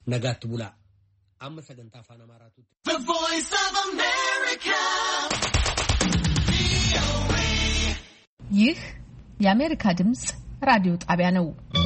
ነጋት ቡላ አመሰግንታ ፋና ማራቱ The Voice of America ይህ የአሜሪካ ድምጽ ራዲዮ ጣቢያ ነው።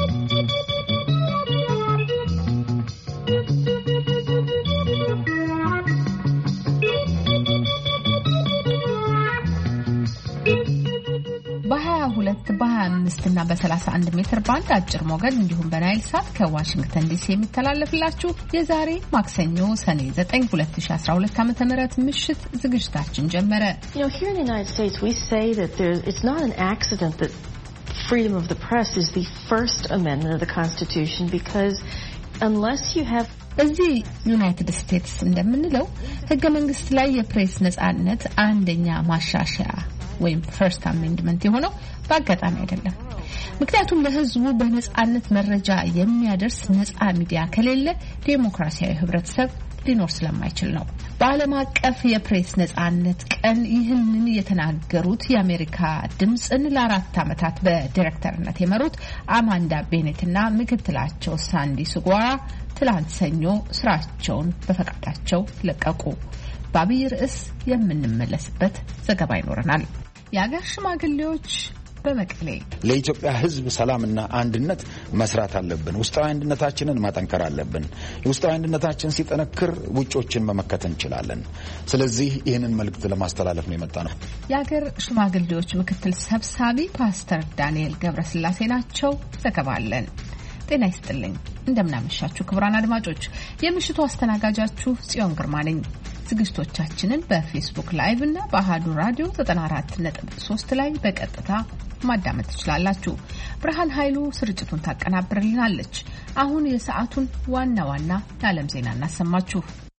በ22 በ25 እና በ31 ሜትር ባንድ አጭር ሞገድ እንዲሁም በናይል ሳት ከዋሽንግተን ዲሲ የሚተላለፍላችሁ የዛሬ ማክሰኞ ሰኔ 9 2012 ዓ.ም ምሽት ዝግጅታችን ጀመረ። You know, here in the United States we say that it's not an accident that freedom of the press is the first amendment of the Constitution because unless you have እዚህ ዩናይትድ ስቴትስ እንደምንለው ህገ መንግስት ላይ የፕሬስ ነጻነት አንደኛ ማሻሻያ ወይም ፈርስት አሜንድመንት የሆነው በአጋጣሚ አይደለም። ምክንያቱም ለህዝቡ በነጻነት መረጃ የሚያደርስ ነጻ ሚዲያ ከሌለ ዴሞክራሲያዊ ህብረተሰብ ሊኖር ስለማይችል ነው። በዓለም አቀፍ የፕሬስ ነጻነት ቀን ይህንን የተናገሩት የአሜሪካ ድምጽን ለ4 ዓመታት በዳይሬክተርነት የመሩት አማንዳ ቤኔትና ምክትላቸው ሳንዲ ስጓራ ትላንት ሰኞ ስራቸውን በፈቃዳቸው ለቀቁ። በአብይ ርዕስ የምንመለስበት ዘገባ ይኖረናል። የአገር ሽማግሌዎች በመቀሌ ለኢትዮጵያ ህዝብ ሰላምና አንድነት መስራት አለብን። ውስጣዊ አንድነታችንን ማጠንከር አለብን። ውስጣዊ አንድነታችን ሲጠነክር ውጮችን መመከት እንችላለን። ስለዚህ ይህንን መልእክት ለማስተላለፍ ነው የመጣነው። የአገር ሽማግሌዎች ምክትል ሰብሳቢ ፓስተር ዳንኤል ገብረስላሴ ናቸው። ዘገባ አለን። ጤና ይስጥልኝ። እንደምናመሻችሁ ክቡራን አድማጮች፣ የምሽቱ አስተናጋጃችሁ ጽዮን ግርማ ነኝ። ዝግጅቶቻችንን በፌስቡክ ላይቭ እና በአሃዱ ራዲዮ 94.3 ላይ በቀጥታ ማዳመጥ ትችላላችሁ። ብርሃን ኃይሉ ስርጭቱን ታቀናብርልናለች። አሁን የሰዓቱን ዋና ዋና የዓለም ዜና እናሰማችሁ።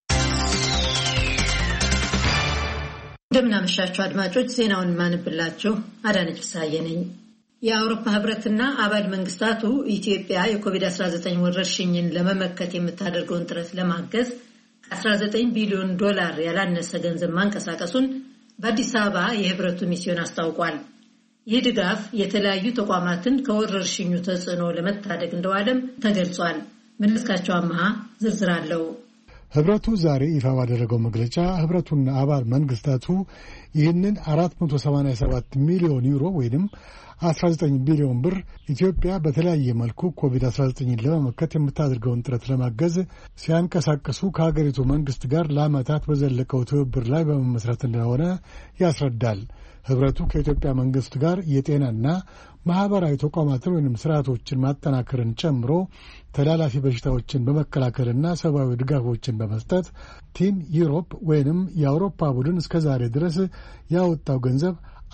እንደምናመሻችሁ አድማጮች፣ ዜናውን ማንብላችሁ አዳነች ፍሳዬ ነኝ። የአውሮፓ ህብረትና አባል መንግስታቱ ኢትዮጵያ የኮቪድ-19 ወረርሽኝን ለመመከት የምታደርገውን ጥረት ለማገዝ $19 ቢሊዮን ያላነሰ ገንዘብ ማንቀሳቀሱን በአዲስ አበባ የህብረቱ ሚስዮን አስታውቋል። ይህ ድጋፍ የተለያዩ ተቋማትን ከወረርሽኙ ተጽዕኖ ለመታደግ እንደዋለም ተገልጿል። መለስካቸው አማሃ ዝርዝር አለው። ህብረቱ ዛሬ ይፋ ባደረገው መግለጫ ህብረቱና አባል መንግስታቱ ይህንን 487 ሚሊዮን ዩሮ ወይንም 19 ቢሊዮን ብር ኢትዮጵያ በተለያየ መልኩ ኮቪድ-19ን ለመመከት የምታደርገውን ጥረት ለማገዝ ሲያንቀሳቀሱ ከሀገሪቱ መንግስት ጋር ለዓመታት በዘለቀው ትብብር ላይ በመመስረት እንደሆነ ያስረዳል። ህብረቱ ከኢትዮጵያ መንግስት ጋር የጤናና ማህበራዊ ተቋማትን ወይም ስርዓቶችን ማጠናከርን ጨምሮ ተላላፊ በሽታዎችን በመከላከልና ሰብአዊ ድጋፎችን በመስጠት ቲም ዩሮፕ ወይንም የአውሮፓ ቡድን እስከዛሬ ድረስ ያወጣው ገንዘብ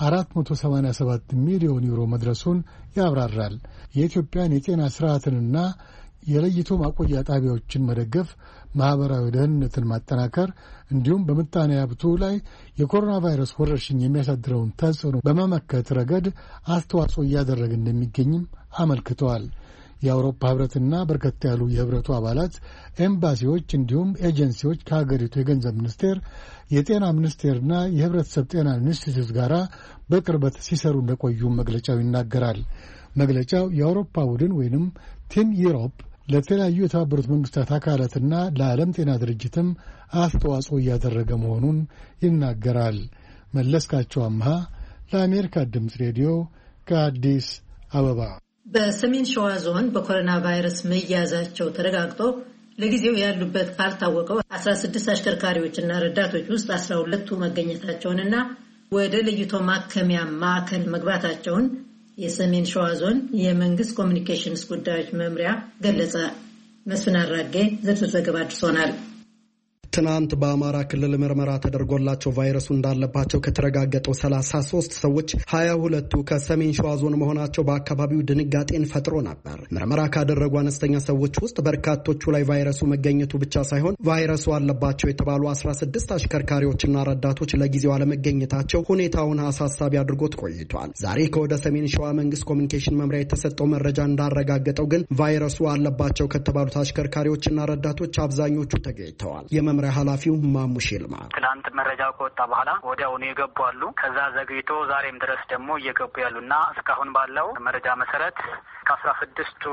487 ሚሊዮን ዩሮ መድረሱን ያብራራል። የኢትዮጵያን የጤና ስርዓትንና የለይቶ ማቆያ ጣቢያዎችን መደገፍ፣ ማህበራዊ ደህንነትን ማጠናከር እንዲሁም በምጣኔ ሀብቱ ላይ የኮሮና ቫይረስ ወረርሽኝ የሚያሳድረውን ተጽዕኖ በመመከት ረገድ አስተዋጽኦ እያደረገ እንደሚገኝም አመልክተዋል። የአውሮፓ ህብረትና በርከት ያሉ የህብረቱ አባላት ኤምባሲዎች እንዲሁም ኤጀንሲዎች ከሀገሪቱ የገንዘብ ሚኒስቴር፣ የጤና ሚኒስቴርና የህብረተሰብ ጤና ኢንስቲትዩት ጋር በቅርበት ሲሰሩ እንደቆዩ መግለጫው ይናገራል። መግለጫው የአውሮፓ ቡድን ወይንም ቲም ዩሮፕ ለተለያዩ የተባበሩት መንግስታት አካላትና ለዓለም ጤና ድርጅትም አስተዋጽኦ እያደረገ መሆኑን ይናገራል። መለስካቸው አምሃ ለአሜሪካ ድምፅ ሬዲዮ ከአዲስ አበባ። በሰሜን ሸዋ ዞን በኮሮና ቫይረስ መያዛቸው ተረጋግጦ ለጊዜው ያሉበት ካልታወቀው 16 አሽከርካሪዎችና ረዳቶች ውስጥ 12ቱ መገኘታቸውንና ወደ ለይቶ ማከሚያ ማዕከል መግባታቸውን የሰሜን ሸዋ ዞን የመንግስት ኮሚኒኬሽንስ ጉዳዮች መምሪያ ገለጸ። መስፍን አራጌ ዝርዝር ዘገባ አድርሶናል። ትናንት በአማራ ክልል ምርመራ ተደርጎላቸው ቫይረሱ እንዳለባቸው ከተረጋገጠው 33 ሰዎች 22ቱ ከሰሜን ሸዋ ዞን መሆናቸው በአካባቢው ድንጋጤን ፈጥሮ ነበር። ምርመራ ካደረጉ አነስተኛ ሰዎች ውስጥ በርካቶቹ ላይ ቫይረሱ መገኘቱ ብቻ ሳይሆን ቫይረሱ አለባቸው የተባሉ 16 አሽከርካሪዎችና ረዳቶች ለጊዜው አለመገኘታቸው ሁኔታውን አሳሳቢ አድርጎት ቆይቷል። ዛሬ ከወደ ሰሜን ሸዋ መንግስት ኮሚኒኬሽን መምሪያ የተሰጠው መረጃ እንዳረጋገጠው ግን ቫይረሱ አለባቸው ከተባሉት አሽከርካሪዎችና ረዳቶች አብዛኞቹ ተገኝተዋል። ኃላፊው ማሙሽ ይልማ ትናንት መረጃው ከወጣ በኋላ ወዲያውኑ የገቡ አሉ። ከዛ ዘግይቶ ዛሬም ድረስ ደግሞ እየገቡ ያሉና እስካሁን ባለው መረጃ መሰረት ከ16ቱ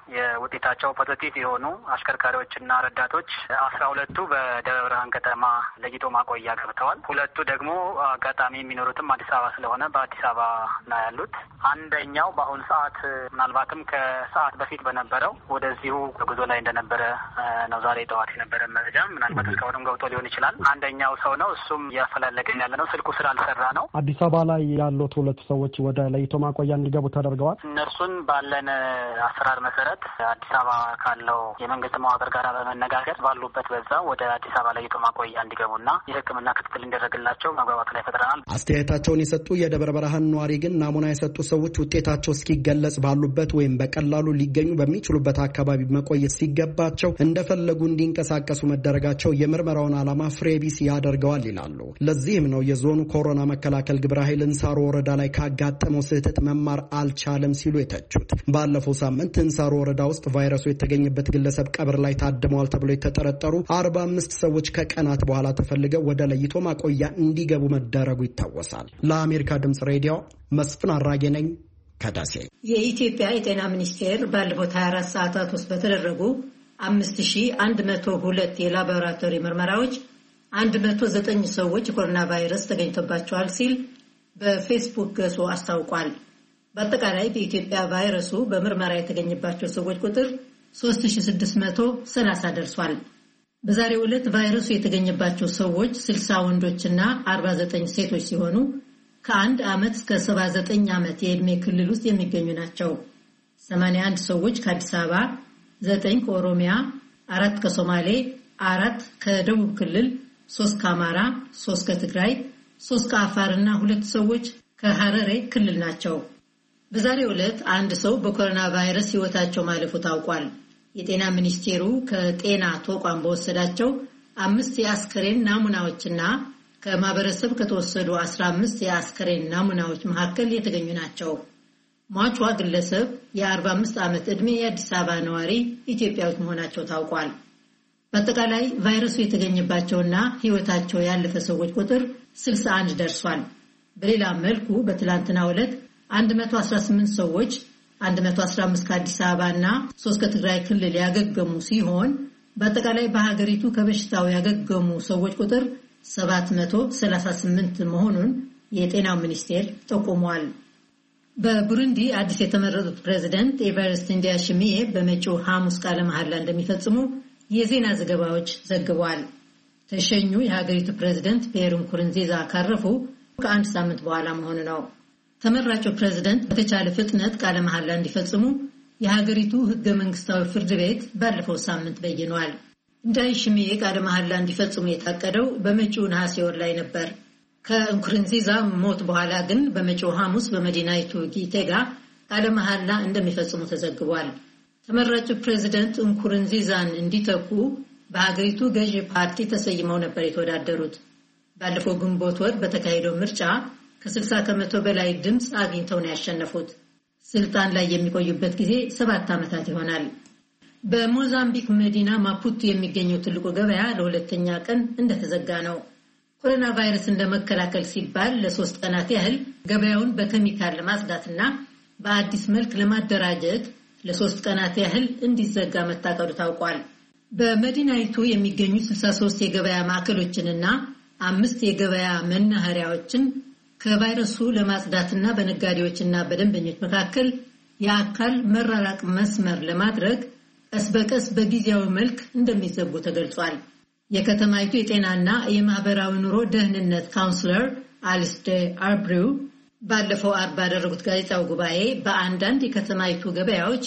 የውጤታቸው ፖዚቲቭ የሆኑ አሽከርካሪዎችና ረዳቶች 12ቱ በደብረ ብርሃን ከተማ ለይቶ ማቆያ ገብተዋል። 2ቱ ደግሞ አጋጣሚ የሚኖሩትም አዲስ አበባ ስለሆነ በአዲስ አበባ ነው ያሉት። አንደኛው በአሁኑ ሰዓት ምናልባትም ከሰዓት በፊት በነበረው ወደዚሁ ጉዞ ላይ እንደነበረ ነው ዛሬ ጠዋት የነበረ መረጃ። ምናልባት እስካሁንም ገብቶ ሊሆን ይችላል። አንደኛው ሰው ነው፣ እሱም እያፈላለገን ያለ ነው። ስልኩ ስላልሰራ ነው። አዲስ አበባ ላይ ያሉት 2 ሰዎች ወደ ለይቶ ማቆያ እንዲገቡ ተደርገዋል። እነርሱን ባለን አሰራር መሰረት አዲስ አበባ ካለው የመንግስት መዋቅር ጋር በመነጋገር ባሉበት በዛ ወደ አዲስ አበባ ለይቶ ማቆያ እንዲገቡና የሕክምና ክትትል እንዲደረግላቸው መግባባት ላይ ፈጥረናል። አስተያየታቸውን የሰጡ የደብረ ብርሃን ነዋሪ ግን ናሙና የሰጡ ሰዎች ውጤታቸው እስኪገለጽ ባሉበት ወይም በቀላሉ ሊገኙ በሚችሉበት አካባቢ መቆየት ሲገባቸው እንደፈለጉ እንዲንቀሳቀሱ መደረጋቸው የምርመራውን ዓላማ ፍሬቢስ ያደርገዋል ይላሉ። ለዚህም ነው የዞኑ ኮሮና መከላከል ግብረ ኃይል እንሳሮ ወረዳ ላይ ካጋጠመው ስህተት መማር አልቻለም ሲሉ የተቹት። ባለፈው ሳምንት እንሳሮ ወረዳ ውስጥ ቫይረሱ የተገኘበት ግለሰብ ቀብር ላይ ታድመዋል ተብሎ የተጠረጠሩ 45 ሰዎች ከቀናት በኋላ ተፈልገው ወደ ለይቶ ማቆያ እንዲገቡ መደረጉ ይታወሳል። ለአሜሪካ ድምጽ ሬዲዮ መስፍን አራጌ ነኝ ከደሴ። የኢትዮጵያ የጤና ሚኒስቴር ባለፉት 24 ሰዓታት ውስጥ በተደረጉ 5102 የላቦራቶሪ ምርመራዎች 109 ሰዎች የኮሮና ቫይረስ ተገኝቶባቸዋል ሲል በፌስቡክ ገጹ አስታውቋል። በአጠቃላይ በኢትዮጵያ ቫይረሱ በምርመራ የተገኘባቸው ሰዎች ቁጥር 3630 ደርሷል። በዛሬው ዕለት ቫይረሱ የተገኘባቸው ሰዎች 60 ወንዶችና 49 ሴቶች ሲሆኑ ከ1 ዓመት እስከ 79 ዓመት የዕድሜ ክልል ውስጥ የሚገኙ ናቸው። 81 ሰዎች ከአዲስ አበባ፣ 9 ከኦሮሚያ፣ 4 ከሶማሌ፣ 4 ከደቡብ ክልል፣ 3 ከአማራ፣ 3 ከትግራይ፣ 3 ከአፋርና 2 ሰዎች ከሐረሬ ክልል ናቸው። በዛሬው ዕለት አንድ ሰው በኮሮና ቫይረስ ሕይወታቸው ማለፉ ታውቋል። የጤና ሚኒስቴሩ ከጤና ተቋም በወሰዳቸው 5 የአስከሬን ናሙናዎችና ከማህበረሰብ ከተወሰዱ 15 የአስከሬን ናሙናዎች መካከል የተገኙ ናቸው። ሟቿ ግለሰብ የ45 ዓመት ዕድሜ የአዲስ አበባ ነዋሪ ኢትዮጵያዊት መሆናቸው ታውቋል። በአጠቃላይ ቫይረሱ የተገኘባቸውና ሕይወታቸው ያለፈ ሰዎች ቁጥር 61 ደርሷል። በሌላ መልኩ በትላንትናው ዕለት 118 ሰዎች 115 ከአዲስ አበባና 3 ከትግራይ ክልል ያገገሙ ሲሆን በአጠቃላይ በሀገሪቱ ከበሽታው ያገገሙ ሰዎች ቁጥር 738 መሆኑን የጤናው ሚኒስቴር ጠቁሟል። በቡሩንዲ አዲስ የተመረጡት ፕሬዝዳንት ኤቨርስት እንዲያሽሚዬ በመጪው ሐሙስ ቃለ መሐላ እንደሚፈጽሙ የዜና ዘገባዎች ዘግበዋል። ተሸኙ የሀገሪቱ ፕሬዝዳንት ፒየር ንኩሩንዚዛ ካረፉ ከአንድ ሳምንት በኋላ መሆኑ ነው። ተመራጩ ፕሬዝዳንት በተቻለ ፍጥነት ቃለ መሐላ እንዲፈጽሙ የሀገሪቱ ሕገ መንግስታዊ ፍርድ ቤት ባለፈው ሳምንት በይኗል። እንዳይሽሚዬ ቃለ መሐላ እንዲፈጽሙ የታቀደው በመጪው ነሐሴ ወር ላይ ነበር። ከንኩሩንዚዛ ሞት በኋላ ግን በመጪው ሐሙስ በመዲናይቱ ጊቴጋ ቃለ መሐላ እንደሚፈጽሙ ተዘግቧል። ተመራጩ ፕሬዝዳንት ንኩሩንዚዛን እንዲተኩ በሀገሪቱ ገዢ ፓርቲ ተሰይመው ነበር የተወዳደሩት። ባለፈው ግንቦት ወር በተካሄደው ምርጫ ከ60 ከመቶ በላይ ድምፅ አግኝተው ነው ያሸነፉት። ስልጣን ላይ የሚቆዩበት ጊዜ 7 ዓመታት ይሆናል። በሞዛምቢክ መዲና ማፑቶ የሚገኘው ትልቁ ገበያ ለሁለተኛ ቀን እንደተዘጋ ነው። ኮሮና ቫይረስን ለመከላከል ሲባል ለ3 ቀናት ያህል ገበያውን በኬሚካል ለማጽዳትና በአዲስ መልክ ለማደራጀት ለ3 ቀናት ያህል እንዲዘጋ መታቀዱ ታውቋል። በመዲናይቱ የሚገኙ 63 የገበያ ማዕከሎችንና 5 የገበያ መናኸሪያዎችን ከቫይረሱ ለማጽዳትና በነጋዴዎችና በደንበኞች መካከል የአካል መራራቅ መስመር ለማድረግ ቀስ በቀስ በጊዜያዊ መልክ እንደሚዘጉ ተገልጿል። የከተማይቱ የጤናና የማህበራዊ ኑሮ ደህንነት ካውንስለር አሊስደ አርብሪው ባለፈው አርብ ባደረጉት ጋዜጣዊ ጉባኤ በአንዳንድ የከተማይቱ ገበያዎች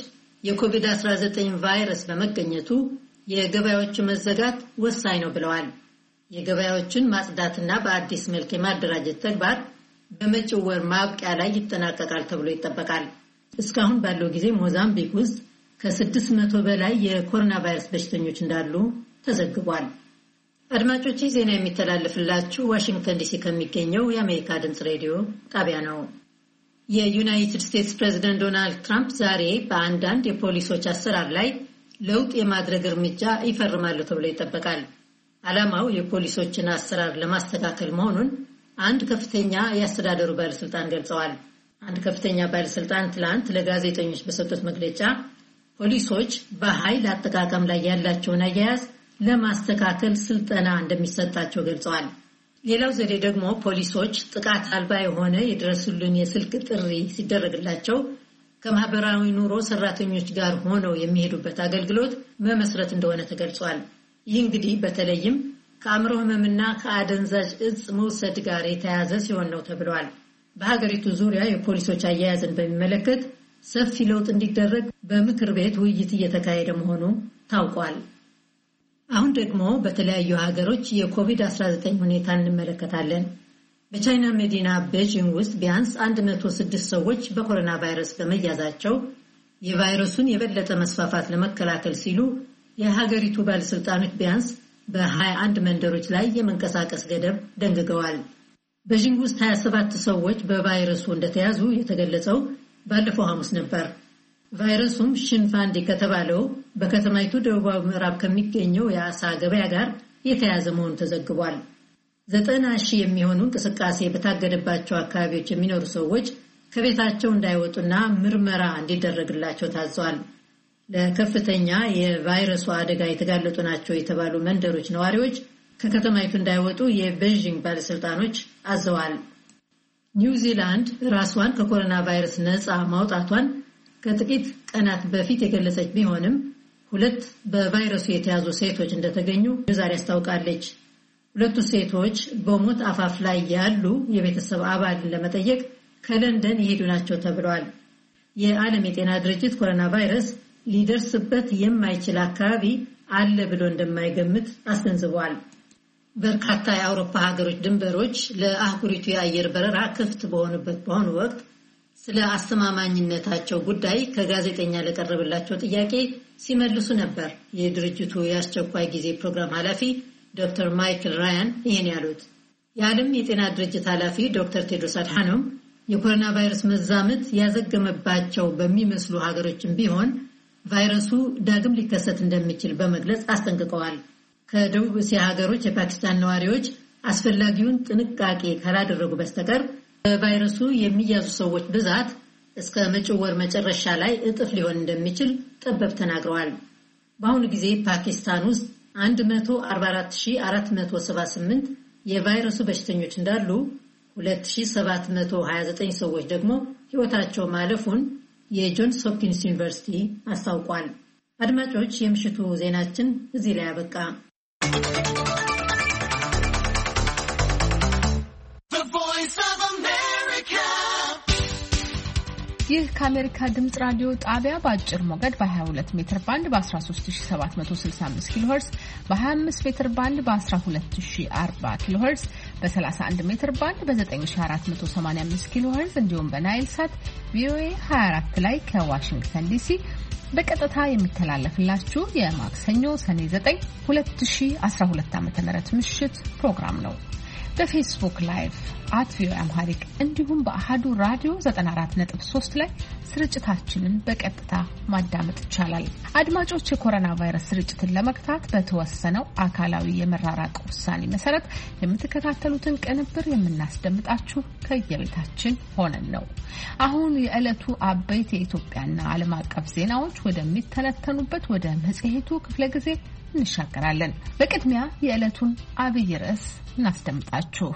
የኮቪድ-19 ቫይረስ በመገኘቱ የገበያዎቹ መዘጋት ወሳኝ ነው ብለዋል። የገበያዎችን ማጽዳትና በአዲስ መልክ የማደራጀት ተግባር በመጪው ወር ማብቂያ ላይ ይጠናቀቃል ተብሎ ይጠበቃል። እስካሁን ባለው ጊዜ ሞዛምቢክ ውስጥ ከ600 በላይ የኮሮና ቫይረስ በሽተኞች እንዳሉ ተዘግቧል። አድማጮች ዜና የሚተላለፍላችሁ ዋሽንግተን ዲሲ ከሚገኘው የአሜሪካ ድምጽ ሬዲዮ ጣቢያ ነው። የዩናይትድ ስቴትስ ፕሬዝዳንት ዶናልድ ትራምፕ ዛሬ በአንዳንድ የፖሊሶች አሰራር ላይ ለውጥ የማድረግ እርምጃ ይፈርማሉ ተብሎ ይጠበቃል። ዓላማው የፖሊሶችን አሰራር ለማስተካከል መሆኑን አንድ ከፍተኛ የአስተዳደሩ ባለስልጣን ገልጸዋል። አንድ ከፍተኛ ባለስልጣን ትላንት ለጋዜጠኞች በሰጡት መግለጫ ፖሊሶች በኃይል አጠቃቀም ላይ ያላቸውን አያያዝ ለማስተካከል ስልጠና እንደሚሰጣቸው ገልጸዋል። ሌላው ዘዴ ደግሞ ፖሊሶች ጥቃት አልባ የሆነ የድረሱልን የስልክ ጥሪ ሲደረግላቸው ከማህበራዊ ኑሮ ሰራተኞች ጋር ሆነው የሚሄዱበት አገልግሎት መመስረት እንደሆነ ተገልጿል። ይህ እንግዲህ በተለይም ከአእምሮ ህመምና ከአደንዛዥ እጽ መውሰድ ጋር የተያያዘ ሲሆን ነው ተብሏል። በሀገሪቱ ዙሪያ የፖሊሶች አያያዝን በሚመለከት ሰፊ ለውጥ እንዲደረግ በምክር ቤት ውይይት እየተካሄደ መሆኑ ታውቋል። አሁን ደግሞ በተለያዩ ሀገሮች የኮቪድ-19 ሁኔታ እንመለከታለን። በቻይና መዲና ቤጂንግ ውስጥ ቢያንስ 106 ሰዎች በኮሮና ቫይረስ በመያዛቸው የቫይረሱን የበለጠ መስፋፋት ለመከላከል ሲሉ የሀገሪቱ ባለስልጣኖች ቢያንስ በ21 መንደሮች ላይ የመንቀሳቀስ ገደብ ደንግገዋል። ቤጂንግ ውስጥ 27 ሰዎች በቫይረሱ እንደተያዙ የተገለጸው ባለፈው ሐሙስ ነበር። ቫይረሱም ሽንፋንዲ ከተባለው በከተማይቱ ደቡባዊ ምዕራብ ከሚገኘው የአሳ ገበያ ጋር የተያዘ መሆኑ ተዘግቧል። 90,000 የሚሆኑ እንቅስቃሴ በታገደባቸው አካባቢዎች የሚኖሩ ሰዎች ከቤታቸው እንዳይወጡና ምርመራ እንዲደረግላቸው ታዘዋል። ለከፍተኛ የቫይረሱ አደጋ የተጋለጡ ናቸው የተባሉ መንደሮች ነዋሪዎች ከከተማይቱ እንዳይወጡ የቤጂንግ ባለስልጣኖች አዘዋል። ኒውዚላንድ ራስዋን ከኮሮና ቫይረስ ነፃ ማውጣቷን ከጥቂት ቀናት በፊት የገለጸች ቢሆንም 2 በቫይረሱ የተያዙ ሴቶች እንደተገኙ ዛሬ አስታውቃለች። 2 ሴቶች በሞት አፋፍ ላይ ያሉ የቤተሰብ አባልን ለመጠየቅ ከለንደን የሄዱ ናቸው ተብሏል። የዓለም የጤና ድርጅት ኮሮና ቫይረስ ሊደርስበት የማይችል አካባቢ አለ ብሎ እንደማይገምት አስገንዝቧል። በርካታ የአውሮፓ ሀገሮች ድንበሮች ለአህጉሪቱ የአየር በረራ ክፍት በሆኑበት በአሁኑ ወቅት ስለ አስተማማኝነታቸው ጉዳይ ከጋዜጠኛ ለቀረበላቸው ጥያቄ ሲመልሱ ነበር የድርጅቱ የአስቸኳይ ጊዜ ፕሮግራም ኃላፊ ዶክተር ማይክል ራያን ይህን ያሉት። የዓለም የጤና ድርጅት ኃላፊ ዶክተር ቴድሮስ አድሓኖም የኮሮና ቫይረስ መዛመት ያዘገመባቸው በሚመስሉ ሀገሮችም ቢሆን ቫይረሱ ዳግም ሊከሰት እንደሚችል በመግለጽ አስጠንቅቀዋል። ከደቡብ እስያ ሀገሮች የፓኪስታን ነዋሪዎች አስፈላጊውን ጥንቃቄ ካላደረጉ በስተቀር በቫይረሱ የሚያዙ ሰዎች ብዛት እስከ መጪው ወር መጨረሻ ላይ እጥፍ ሊሆን እንደሚችል ጠበብ ተናግረዋል። በአሁኑ ጊዜ ፓኪስታን ውስጥ 144478 የቫይረሱ በሽተኞች እንዳሉ 2729 ሰዎች ደግሞ ሕይወታቸው ማለፉን የጆንስ ሆፕኪንስ ዩኒቨርሲቲ አስታውቋል። አድማጮች፣ የምሽቱ ዜናችን እዚህ ላይ አበቃ። ይህ ከአሜሪካ ድምጽ ራዲዮ ጣቢያ በአጭር ሞገድ በ22 ሜትር ባንድ በ13765 ኪሎ ሄርዝ፣ በ25 ሜትር ባንድ በ12040 ኪሎ ሄርዝ፣ በ31 ሜትር ባንድ በ9485 ኪሎ ሄርዝ እንዲሁም በናይል ሳት ቪኦኤ 24 ላይ ከዋሽንግተን ዲሲ በቀጥታ የሚተላለፍላችሁ የማክሰኞ ሰኔ 9 2012 ዓ.ም ምሽት ፕሮግራም ነው። በፌስቡክ ላይቭ @ቪኦኤ አምሃሪክ እንዲሁም በአሃዱ ራዲዮ 94.3 ላይ ስርጭታችንን በቀጥታ ማዳመጥ ይቻላል። አድማጮች፣ የኮሮና ቫይረስ ስርጭትን ለመግታት በተወሰነው አካላዊ የመራራቅ ውሳኔ መሰረት የምትከታተሉትን ቅንብር የምናስደምጣችሁ ከየቤታችን ሆነን ነው። አሁን የዕለቱ አበይት የኢትዮጵያና ዓለም አቀፍ ዜናዎች ወደሚተነተኑበት ወደ መጽሔቱ ክፍለ ጊዜ እንሻገራለን። በቅድሚያ የዕለቱን አብይ ርዕስ እናስደምጣችሁ።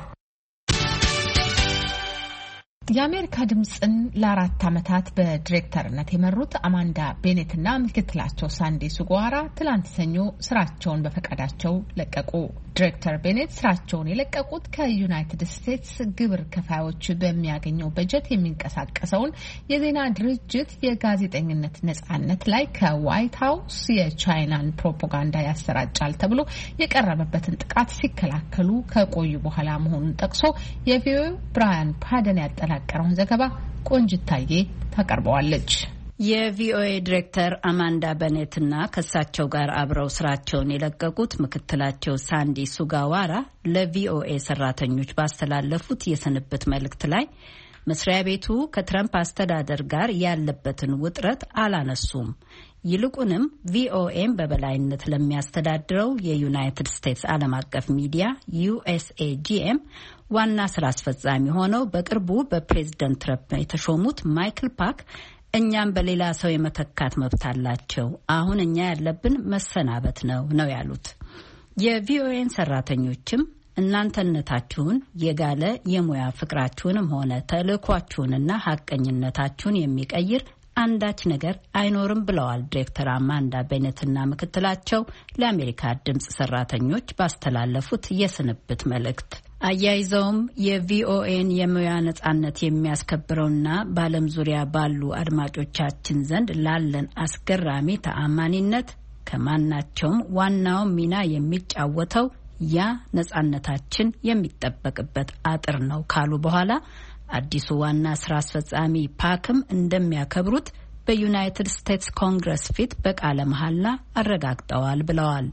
የአሜሪካ ድምጽን ለ4 ዓመታት በዲሬክተርነት የመሩት አማንዳ ቤኔትና ምክትላቸው ሳንዲ ሱጓራ ትላንት ሰኞ ስራቸውን በፈቃዳቸው ለቀቁ። ዲሬክተር ቤኔት ስራቸውን የለቀቁት ከዩናይትድ ስቴትስ ግብር ከፋዮች በሚያገኘው በጀት የሚንቀሳቀሰውን የዜና ድርጅት የጋዜጠኝነት ነጻነት ላይ ከዋይት ሀውስ የቻይናን ፕሮፓጋንዳ ያሰራጫል ተብሎ የቀረበበትን ጥቃት ሲከላከሉ ከቆዩ በኋላ መሆኑን ጠቅሶ የቪኦኤ ብራያን ፓደን ያጠናቀረውን ዘገባ ቆንጅታዬ ታቀርበዋለች። የቪኦኤ ዲሬክተር አማንዳ በኔትና ከሳቸው ጋር አብረው ስራቸውን የለቀቁት ምክትላቸው ሳንዲ ሱጋዋራ ለቪኦኤ ሰራተኞች ባስተላለፉት የስንብት መልእክት ላይ መስሪያ ቤቱ ከትረምፕ አስተዳደር ጋር ያለበትን ውጥረት አላነሱም። ይልቁንም ቪኦኤም በበላይነት ለሚያስተዳድረው የዩናይትድ ስቴትስ ዓለም አቀፍ ሚዲያ USAGM ዋና ስራ አስፈጻሚ ሆነው በቅርቡ በፕሬዝደንት ትረምፕ የተሾሙት ማይክል ፓክ እኛም በሌላ ሰው የመተካት መብት አላቸው። አሁን እኛ ያለብን መሰናበት ነው ያሉት። የቪኦኤን ሰራተኞችም እናንተነታችሁን የጋለ የሙያ ፍቅራችሁንም ሆነ ተልእኳችሁንና ሐቀኝነታችሁን የሚቀይር አንዳች ነገር አይኖርም ብለዋል ዲሬክተር አማንዳ ቤኔትና ምክትላቸው ለአሜሪካ ድምጽ ሰራተኞች ባስተላለፉት የስንብት መልእክት። አያይዘውም የቪኦኤን የሙያ ነጻነት የሚያስከብረውና በዓለም ዙሪያ ባሉ አድማጮቻችን ዘንድ ላለን አስገራሚ ተአማኒነት ከማናቸውም ዋናው ሚና የሚጫወተው ያ ነጻነታችን የሚጠበቅበት አጥር ነው ካሉ በኋላ አዲሱ ዋና ስራ አስፈጻሚ ፓክም እንደሚያከብሩት በዩናይትድ ስቴትስ ኮንግረስ ፊት በቃለ መሐላ አረጋግጠዋል ብለዋል።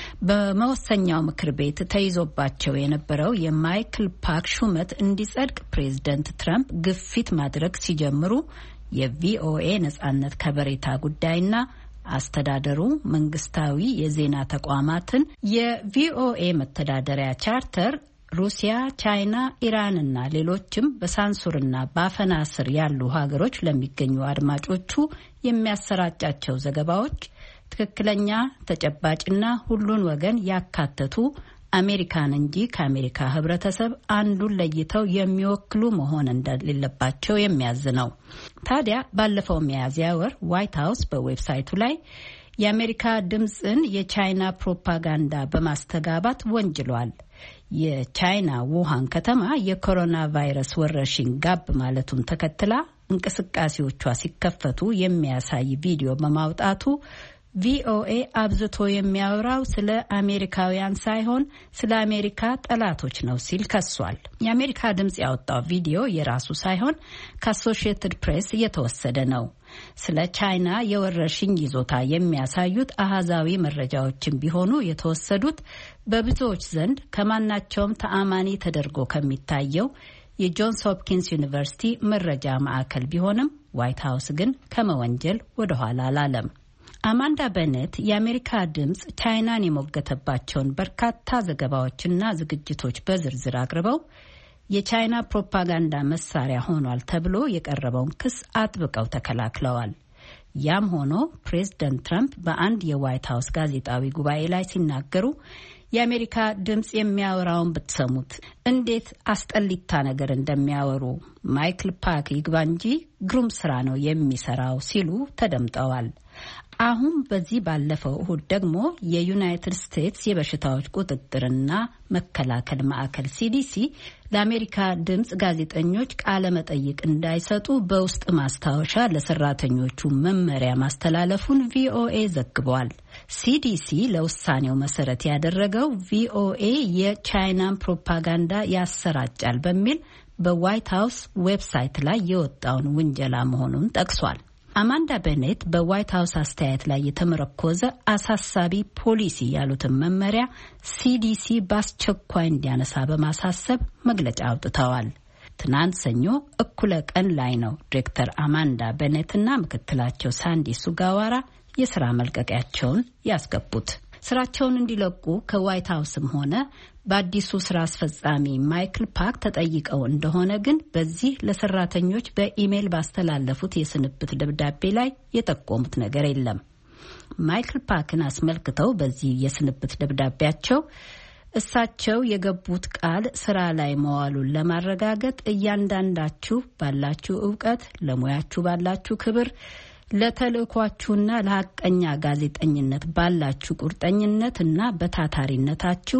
በመወሰኛው ምክር ቤት ተይዞባቸው የነበረው የማይክል ፓክ ሹመት እንዲጸድቅ ፕሬዝደንት ትራምፕ ግፊት ማድረግ ሲጀምሩ የቪኦኤ ነጻነት ከበሬታ ጉዳይና አስተዳደሩ መንግስታዊ የዜና ተቋማትን የቪኦኤ መተዳደሪያ ቻርተር ሩሲያ፣ ቻይና፣ ኢራንና ሌሎችም በሳንሱርና በአፈና ስር ያሉ ሀገሮች ለሚገኙ አድማጮቹ የሚያሰራጫቸው ዘገባዎች ትክክለኛ፣ ተጨባጭና ሁሉን ወገን ያካተቱ አሜሪካን እንጂ ከአሜሪካ ሕብረተሰብ አንዱን ለይተው የሚወክሉ መሆን እንደሌለባቸው የሚያዝ ነው። ታዲያ ባለፈው ሚያዝያ ወር ዋይት ሀውስ በዌብሳይቱ ላይ የአሜሪካ ድምፅን የቻይና ፕሮፓጋንዳ በማስተጋባት ወንጅሏል። የቻይና ውሃን ከተማ የኮሮና ቫይረስ ወረርሽኝ ጋብ ማለቱን ተከትላ እንቅስቃሴዎቿ ሲከፈቱ የሚያሳይ ቪዲዮ በማውጣቱ ቪኦኤ አብዝቶ የሚያወራው ስለ አሜሪካውያን ሳይሆን ስለ አሜሪካ ጠላቶች ነው ሲል ከሷል። የአሜሪካ ድምጽ ያወጣው ቪዲዮ የራሱ ሳይሆን ከአሶሺየትድ ፕሬስ እየተወሰደ ነው። ስለ ቻይና የወረርሽኝ ይዞታ የሚያሳዩት አሃዛዊ መረጃዎችን ቢሆኑ የተወሰዱት በብዙዎች ዘንድ ከማናቸውም ተአማኒ ተደርጎ ከሚታየው የጆንስ ሆፕኪንስ ዩኒቨርሲቲ መረጃ ማዕከል ቢሆንም ዋይት ሀውስ ግን ከመወንጀል ወደኋላ አላለም። አማንዳ ቤኔት የአሜሪካ ድምጽ ቻይናን የሞገተባቸውን በርካታ ዘገባዎችና ዝግጅቶች በዝርዝር አቅርበው የቻይና ፕሮፓጋንዳ መሳሪያ ሆኗል ተብሎ የቀረበውን ክስ አጥብቀው ተከላክለዋል። ያም ሆኖ ፕሬዝደንት ትራምፕ በአንድ የዋይት ሀውስ ጋዜጣዊ ጉባኤ ላይ ሲናገሩ የአሜሪካ ድምጽ የሚያወራውን ብትሰሙት እንዴት አስጠሊታ ነገር እንደሚያወሩ ማይክል ፓክ ይግባ እንጂ ግሩም ስራ ነው የሚሰራው ሲሉ ተደምጠዋል። አሁን በዚህ ባለፈው እሁድ ደግሞ የዩናይትድ ስቴትስ የበሽታዎች ቁጥጥርና መከላከል ማዕከል ሲዲሲ ለአሜሪካ ድምጽ ጋዜጠኞች ቃለ መጠይቅ እንዳይሰጡ በውስጥ ማስታወሻ ለሰራተኞቹ መመሪያ ማስተላለፉን ቪኦኤ ዘግቧል። ሲዲሲ ለውሳኔው መሰረት ያደረገው ቪኦኤ የቻይናን ፕሮፓጋንዳ ያሰራጫል በሚል በዋይት ሀውስ ዌብሳይት ላይ የወጣውን ውንጀላ መሆኑን ጠቅሷል። አማንዳ ቤኔት በዋይት ሀውስ አስተያየት ላይ የተመረኮዘ አሳሳቢ ፖሊሲ ያሉትን መመሪያ ሲዲሲ በአስቸኳይ እንዲያነሳ በማሳሰብ መግለጫ አውጥተዋል። ትናንት ሰኞ እኩለ ቀን ላይ ነው ዲሬክተር አማንዳ ቤኔትና ምክትላቸው ሳንዲ ሱጋዋራ የስራ መልቀቂያቸውን ያስገቡት። ስራቸውን እንዲለቁ ከዋይት ሀውስም ሆነ በአዲሱ ስራ አስፈጻሚ ማይክል ፓክ ተጠይቀው እንደሆነ ግን በዚህ ለሰራተኞች በኢሜይል ባስተላለፉት የስንብት ደብዳቤ ላይ የጠቆሙት ነገር የለም። ማይክል ፓክን አስመልክተው በዚህ የስንብት ደብዳቤያቸው እሳቸው የገቡት ቃል ስራ ላይ መዋሉን ለማረጋገጥ እያንዳንዳችሁ ባላችሁ እውቀት፣ ለሙያችሁ ባላችሁ ክብር፣ ለተልእኳችሁና ለሐቀኛ ጋዜጠኝነት ባላችሁ ቁርጠኝነት እና በታታሪነታችሁ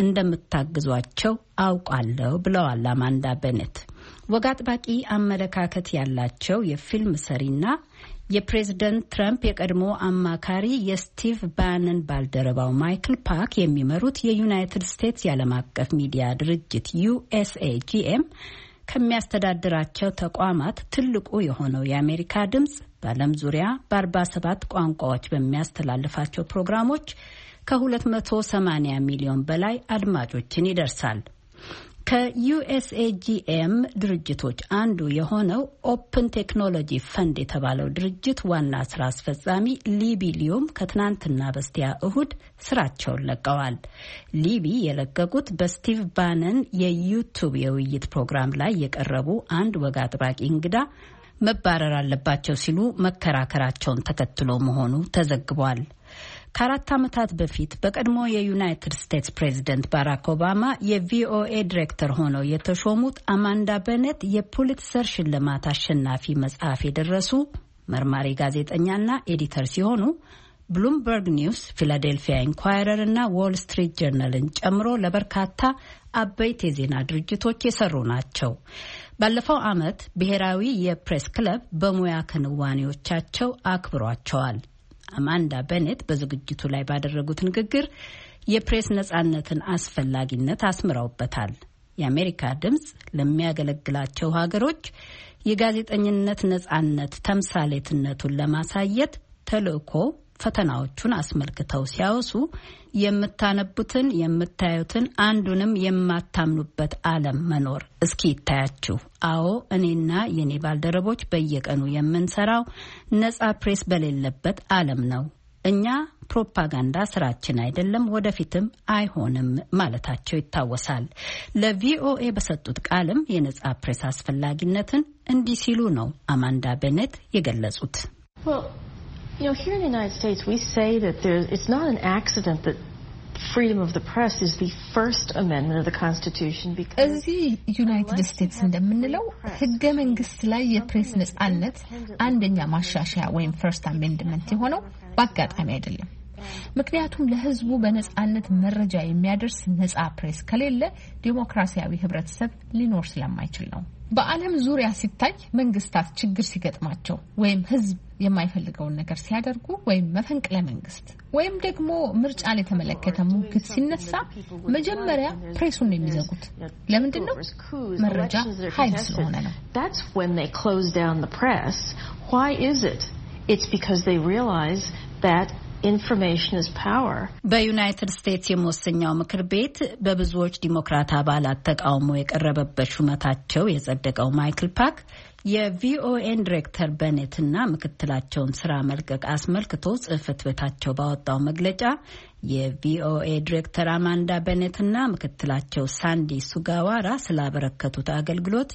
እንደምታግዟቸው አውቃለሁ ብለዋል አማንዳ ቤኔት። ወግ አጥባቂ አመለካከት ያላቸው የፊልም ሰሪና የፕሬዝደንት ትራምፕ የቀድሞ አማካሪ የስቲቭ ባነን ባልደረባው ማይክል ፓክ የሚመሩት የዩናይትድ ስቴትስ የዓለም አቀፍ ሚዲያ ድርጅት USAGM ከሚያስተዳድራቸው ተቋማት ትልቁ የሆነው የአሜሪካ ድምጽ በዓለም ዙሪያ በ47 ቋንቋዎች በሚያስተላልፋቸው ፕሮግራሞች ከ280 ሚሊዮን በላይ አድማጮችን ይደርሳል። ከዩኤስኤጂኤም ድርጅቶች አንዱ የሆነው ኦፕን ቴክኖሎጂ ፈንድ የተባለው ድርጅት ዋና ስራ አስፈጻሚ ሊቢ ሊዮም ከትናንትና በስቲያ እሁድ ስራቸውን ለቀዋል። ሊቢ የለቀቁት በስቲቭ ባነን የዩቱብ የውይይት ፕሮግራም ላይ የቀረቡ አንድ ወግ አጥባቂ እንግዳ መባረር አለባቸው ሲሉ መከራከራቸውን ተከትሎ መሆኑ ተዘግቧል። ከ4 ዓመታት በፊት በቀድሞ የዩናይትድ ስቴትስ ፕሬዝደንት ባራክ ኦባማ የቪኦኤ ዲሬክተር ሆነው የተሾሙት አማንዳ ቤኔት የፑሊትዘር ሽልማት አሸናፊ መጽሐፍ የደረሱ መርማሪ ጋዜጠኛና ኤዲተር ሲሆኑ ብሉምበርግ ኒውስ፣ ፊላዴልፊያ ኢንኳይረር እና ዎል ስትሪት ጀርናልን ጨምሮ ለበርካታ አበይት የዜና ድርጅቶች የሰሩ ናቸው። ባለፈው ዓመት ብሔራዊ የፕሬስ ክለብ በሙያ ክንዋኔዎቻቸው አክብሯቸዋል። አማንዳ ቤኔት በዝግጅቱ ላይ ባደረጉት ንግግር የፕሬስ ነጻነትን አስፈላጊነት አስምረውበታል። የአሜሪካ ድምጽ ለሚያገለግላቸው ሀገሮች የጋዜጠኝነት ነጻነት ተምሳሌትነቱን ለማሳየት ተልእኮ ፈተናዎቹን አስመልክተው ሲያወሱ የምታነቡትን የምታዩትን አንዱንም የማታምኑበት ዓለም መኖር እስኪ ይታያችሁ። አዎ እኔና የኔ ባልደረቦች በየቀኑ የምንሰራው ነጻ ፕሬስ በሌለበት ዓለም ነው። እኛ ፕሮፓጋንዳ ስራችን አይደለም፣ ወደፊትም አይሆንም ማለታቸው ይታወሳል። ለቪኦኤ በሰጡት ቃልም የነጻ ፕሬስ አስፈላጊነትን እንዲህ ሲሉ ነው አማንዳ ቤኔት የገለጹት። You know, here in the United States, we say that it's not an accident that freedom of the press is the first amendment of the Constitution because እዚህ ዩናይትድ ስቴትስ እንደምንለው ህገ መንግስት ላይ የፕሬስ ነጻነት አንደኛ ማሻሻያ ወይም ፈርስት አሜንድመንት የሆነው በአጋጣሚ አይደለም። ምክንያቱም ለህዝቡ በነጻነት መረጃ የሚያደርስ ነጻ ፕሬስ ከሌለ ዲሞክራሲያዊ ህብረተሰብ ሊኖር ስለማይችል ነው። በዓለም ዙሪያ ሲታይ መንግስታት ችግር ሲገጥማቸው ወይም ህዝብ የማይፈልገውን ነገር ሲያደርጉ ወይም መፈንቅለ መንግስት ወይም ደግሞ ምርጫን የተመለከተ ሙግት ሲነሳ መጀመሪያ ፕሬሱን የሚዘጉት ለምንድን ነው? መረጃ ኃይል ስለሆነ ነው። That's when they close down the press. Why is it? It's because they realize that information is power. በዩናይትድ ስቴትስ የመወሰኛው ምክር ቤት በብዙዎች ዲሞክራት አባላት ተቃውሞ የቀረበበት ሹመታቸው የጸደቀው ማይክል ፓክ የቪኦኤን ዲሬክተር ቤኔትና ምክትላቸውን ስራ መልቀቅ አስመልክቶ ጽህፈት ቤታቸው ባወጣው መግለጫ የቪኦኤ ዲሬክተር አማንዳ ቤኔትና ምክትላቸው ሳንዲ ሱጋዋራ ስላበረከቱት አገልግሎት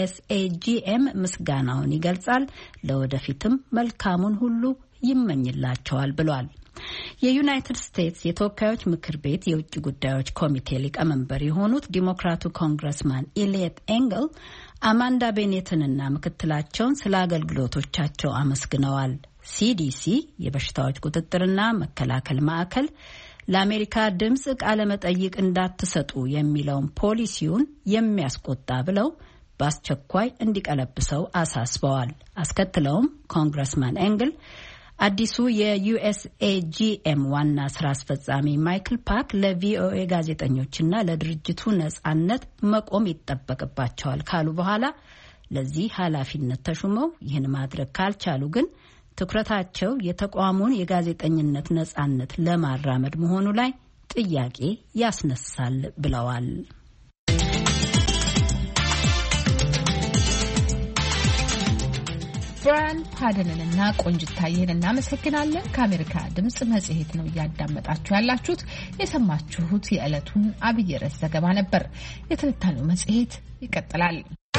USAGM ምስጋናውን ይገልጻል። ለወደፊትም መልካሙን ሁሉ ይመኝላቸዋል ብሏል። የዩናይትድ ስቴትስ የተወካዮች ምክር ቤት የውጭ ጉዳዮች ኮሚቴ ሊቀመንበር የሆኑት ዲሞክራቱ ኮንግረስማን ኢሊየት ኤንግል አማንዳ ቤኔትንና ምክትላቸውን ስለ አገልግሎቶቻቸው አመስግነዋል። CDC የበሽታዎች ቁጥጥርና መከላከል ማዕከል ለአሜሪካ ድምጽ ቃለ መጠይቅ እንዳትሰጡ የሚለውን ፖሊሲውን የሚያስቆጣ ብለው በአስቸኳይ እንዲቀለብሰው አሳስበዋል። አስከትለውም ኮንግረስማን ኤንግል አዲሱ የUSAGM ዋና ስራ አስፈጻሚ ማይክል ፓክ ለቪኦኤ ጋዜጠኞችና ለድርጅቱ ነጻነት መቆም ይጠበቅባቸዋል ካሉ በኋላ ለዚህ ኃላፊነት ተሹመው ይህን ማድረግ ካልቻሉ ግን ትኩረታቸው የተቋሙን የጋዜጠኝነት ነጻነት ለማራመድ መሆኑ ላይ ጥያቄ ያስነሳል ብለዋል። ብራያን ፓደንንና ቆንጅታዬን እናመሰግናለን። ከአሜሪካ ድምጽ መጽሔት ነው እያዳመጣችሁ ያላችሁት። የሰማችሁት የዕለቱን አብይ ርዕስ ዘገባ ነበር። የትንታኔው መጽሔት ይቀጥላል።